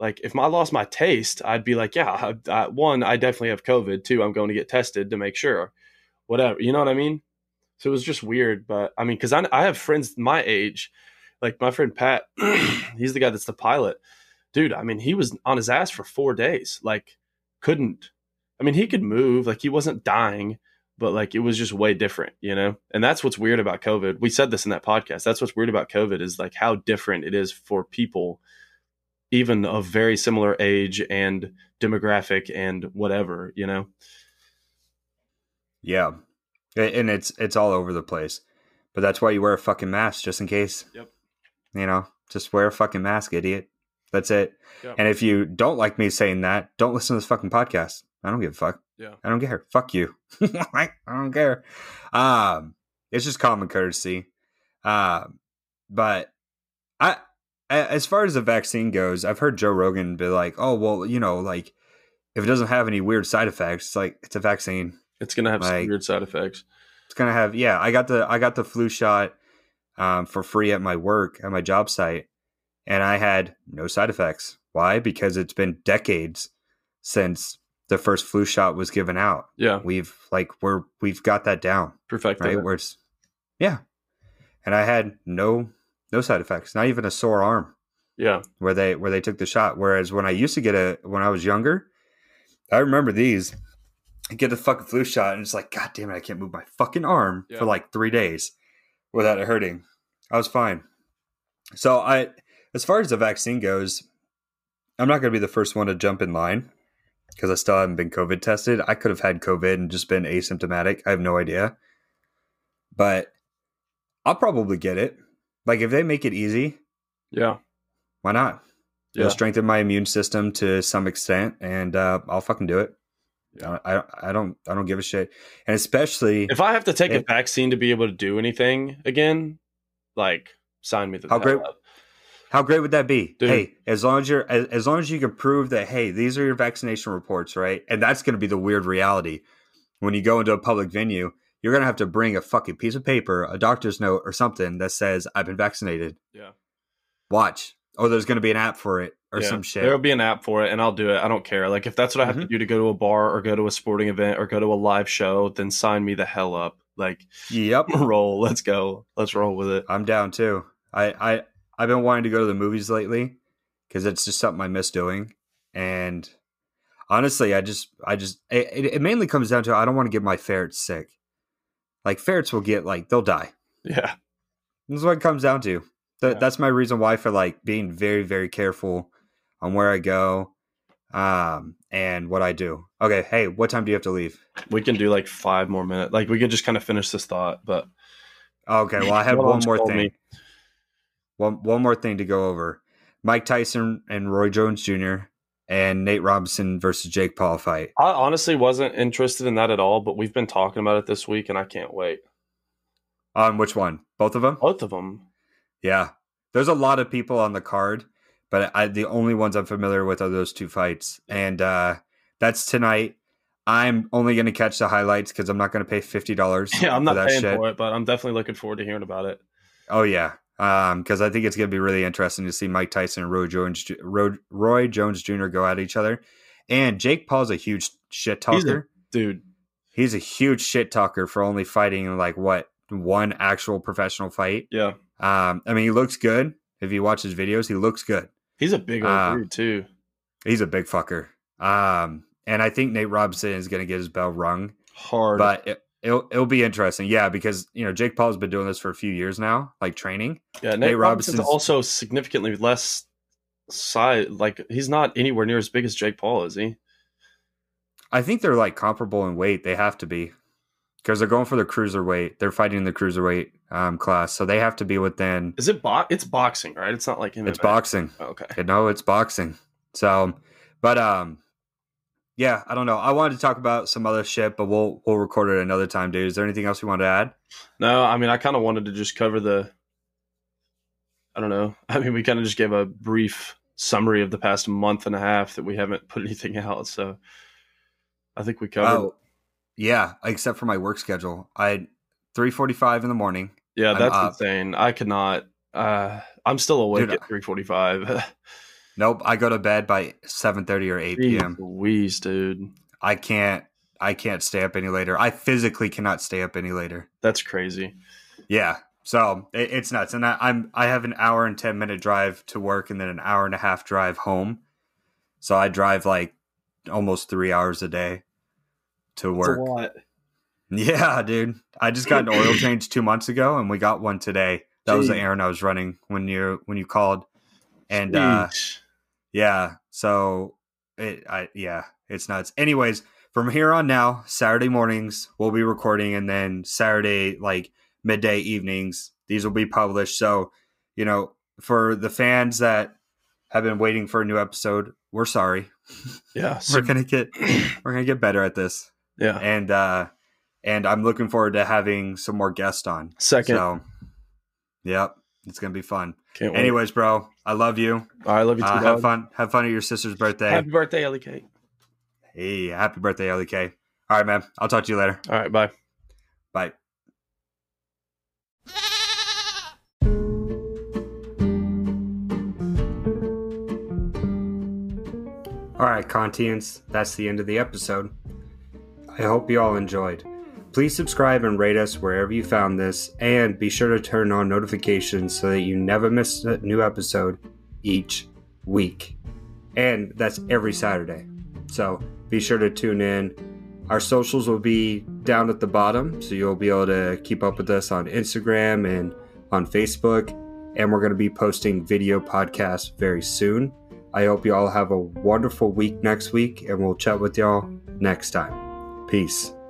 [SPEAKER 3] Like if I lost my taste, I'd be like, yeah, I, I, one, I definitely have COVID. Two, I'm going to get tested to make sure. Whatever, you know what I mean? So it was just weird, but I mean, because I, I have friends my age, like my friend Pat, he's the guy that's the pilot. Dude, I mean, he was on his ass for four days. Like, couldn't. I mean, he could move. Like, he wasn't dying, but like, it was just way different, you know? And that's what's weird about COVID. We said this in that podcast. That's what's weird about COVID is like how different it is for people, even of very similar age and demographic and whatever, you know?
[SPEAKER 1] Yeah. And it's it's all over the place. But that's why you wear a fucking mask, just in case.
[SPEAKER 3] Yep.
[SPEAKER 1] You know, just wear a fucking mask, idiot. That's it.
[SPEAKER 3] Yep.
[SPEAKER 1] And if you don't like me saying that, don't listen to this fucking podcast. I don't give a fuck.
[SPEAKER 3] Yeah.
[SPEAKER 1] I don't care. Fuck you. I don't care. Um, it's just common courtesy. Um, but I, as far as the vaccine goes, I've heard Joe Rogan be like, "Oh, well, you know, like if it doesn't have any weird side effects, it's like it's a vaccine.
[SPEAKER 3] It's gonna have
[SPEAKER 1] like,
[SPEAKER 3] some weird side effects.
[SPEAKER 1] It's gonna have, yeah. I got the I got the flu shot um, for free at my work at my job site, and I had no side effects. Why? Because it's been decades since the first flu shot was given out.
[SPEAKER 3] Yeah,
[SPEAKER 1] we've like we're we've got that down,
[SPEAKER 3] perfected,
[SPEAKER 1] right? Where it's yeah, and I had no no side effects, not even a sore arm.
[SPEAKER 3] Yeah,
[SPEAKER 1] where they where they took the shot. Whereas when I used to get a when I was younger, I remember these. I get the fucking flu shot, and it's like, God damn it, I can't move my fucking arm yeah. for like three days without it hurting. I was fine. So I, as far as the vaccine goes, I'm not going to be the first one to jump in line because I still haven't been COVID tested. I could have had COVID and just been asymptomatic. I have no idea. But I'll probably get it. Like if they make it easy,
[SPEAKER 3] yeah,
[SPEAKER 1] why not?
[SPEAKER 3] Yeah.
[SPEAKER 1] It'll strengthen my immune system to some extent, and uh, I'll fucking do it. Yeah. I I don't I don't give a shit, and especially
[SPEAKER 3] if I have to take
[SPEAKER 1] if,
[SPEAKER 3] a vaccine to be able to do anything again, like sign me the
[SPEAKER 1] how great
[SPEAKER 3] up.
[SPEAKER 1] How great would that be?
[SPEAKER 3] Dude.
[SPEAKER 1] Hey, as long as you're as, as long as you can prove that, hey, these are your vaccination reports, right? And that's going to be the weird reality when you go into a public venue. You're going to have to bring a fucking piece of paper, a doctor's note, or something that says I've been vaccinated.
[SPEAKER 3] Yeah.
[SPEAKER 1] Watch. Oh, there's going to be an app for it. Or
[SPEAKER 3] yeah,
[SPEAKER 1] some shit.
[SPEAKER 3] There'll be an app for it, and I'll do it. I don't care. Like if that's what I have mm-hmm. to do to go to a bar or go to a sporting event or go to a live show, then sign me the hell up. Like,
[SPEAKER 1] yep,
[SPEAKER 3] roll. Let's go. Let's roll with it.
[SPEAKER 1] I'm down too. I I I've been wanting to go to the movies lately because it's just something I miss doing. And honestly, I just I just it, it mainly comes down to I don't want to get my ferrets sick. Like ferrets will get like they'll die.
[SPEAKER 3] Yeah,
[SPEAKER 1] that's what it comes down to. Th-
[SPEAKER 3] yeah.
[SPEAKER 1] That's my reason why for like being very very careful on where I go, um, and what I do. Okay, hey, what time do you have to leave?
[SPEAKER 3] We can do like five more minutes. Like we can just kind of finish this thought, but
[SPEAKER 1] okay. Well, I have one more thing. Me. One one more thing to go over: Mike Tyson and Roy Jones Junior and Nate Robinson versus Jake Paul fight.
[SPEAKER 3] I honestly wasn't interested in that at all, but we've been talking about it this week, and I can't wait.
[SPEAKER 1] On which one? Both of them?
[SPEAKER 3] Both of them.
[SPEAKER 1] Yeah, there's a lot of people on the card. But I, the only ones I'm familiar with are those two fights. And uh, that's tonight. I'm only going to catch the highlights because I'm not going to pay fifty dollars
[SPEAKER 3] Yeah, I'm not
[SPEAKER 1] for that
[SPEAKER 3] paying
[SPEAKER 1] shit.
[SPEAKER 3] for it, but I'm definitely looking forward to hearing about it.
[SPEAKER 1] Oh, yeah. Because um, I think it's going to be really interesting to see Mike Tyson and Roy Jones, Roy, Roy Jones Junior go at each other. And Jake Paul's a huge shit talker.
[SPEAKER 3] He's a, dude.
[SPEAKER 1] He's a huge shit talker for only fighting in like, what, one actual professional fight.
[SPEAKER 3] Yeah.
[SPEAKER 1] Um, I mean, he looks good. If you watch his videos, he looks good.
[SPEAKER 3] He's a big old uh, dude, too.
[SPEAKER 1] He's a big fucker. Um, and I think Nate Robinson is going to get his bell rung.
[SPEAKER 3] Hard.
[SPEAKER 1] But it, it'll, it'll be interesting. Yeah, because, you know, Jake Paul's been doing this for a few years now, like training.
[SPEAKER 3] Yeah, Nate, Nate Robinson's, Robinson's also significantly less size. Like, he's not anywhere near as big as Jake Paul, is he?
[SPEAKER 1] I think they're, like, comparable in weight. They have to be. Because they're going for the cruiserweight. They're fighting in the cruiserweight um, class. So they have to be within...
[SPEAKER 3] Is it bo- It's boxing, right? It's not like... M M A.
[SPEAKER 1] It's boxing.
[SPEAKER 3] Oh, okay.
[SPEAKER 1] No, it's boxing. So, but, um, yeah, I don't know. I wanted to talk about some other shit, but we'll we'll record it another time, dude. Is there anything else you want to add?
[SPEAKER 3] No, I mean, I kind of wanted to just cover the... I don't know. I mean, we kind of just gave a brief summary of the past month and a half that we haven't put anything out. So I think we covered
[SPEAKER 1] oh. Yeah, except for my work schedule. I three forty-five in the morning.
[SPEAKER 3] Yeah, that's insane. I could not. Uh, I'm still awake Dude, at three forty-five.
[SPEAKER 1] Nope. I go to bed by seven thirty or eight p.m.
[SPEAKER 3] Louise, dude.
[SPEAKER 1] I can't. I can't stay up any later. I physically cannot stay up any later.
[SPEAKER 3] That's crazy.
[SPEAKER 1] Yeah. So it, it's nuts. And I, I'm I have an hour and ten minute drive to work, and then an hour and a half drive home. So I drive like almost three hours a day to work.
[SPEAKER 3] That's a lot.
[SPEAKER 1] Yeah, dude. I just got an oil change two months ago, and we got one today. That
[SPEAKER 3] Jeez.
[SPEAKER 1] was the errand I was running when you when you called. And uh, yeah, so it I yeah, it's nuts. Anyways, from here on now, Saturday mornings we'll be recording, and then Saturday like midday evenings these will be published. So, you know, for the fans that have been waiting for a new episode, we're sorry.
[SPEAKER 3] Yeah,
[SPEAKER 1] we're
[SPEAKER 3] so,
[SPEAKER 1] gonna get we're gonna get better at this.
[SPEAKER 3] yeah,
[SPEAKER 1] And uh, and I'm looking forward to having some more guests on.
[SPEAKER 3] second.
[SPEAKER 1] So, yep, it's gonna be fun.
[SPEAKER 3] Can't wait.
[SPEAKER 1] Anyways, bro, I love you.
[SPEAKER 3] I love you too.
[SPEAKER 1] Uh,
[SPEAKER 3] dog.
[SPEAKER 1] have fun. Have fun at your sister's birthday.
[SPEAKER 3] Happy birthday, Ellie Kate.
[SPEAKER 1] Hey, happy birthday, L E K. All right, man. I'll talk to you later.
[SPEAKER 3] All right, bye.
[SPEAKER 1] Bye. All right, Contians, that's the end of the episode. I hope you all enjoyed. Please subscribe and rate us wherever you found this, and be sure to turn on notifications so that you never miss a new episode each week. And that's every Saturday. So be sure to tune in. Our socials will be down at the bottom, so you'll be able to keep up with us on Instagram and on Facebook. And we're going to be posting video podcasts very soon. I hope you all have a wonderful week next week, and we'll chat with y'all next time. Peace.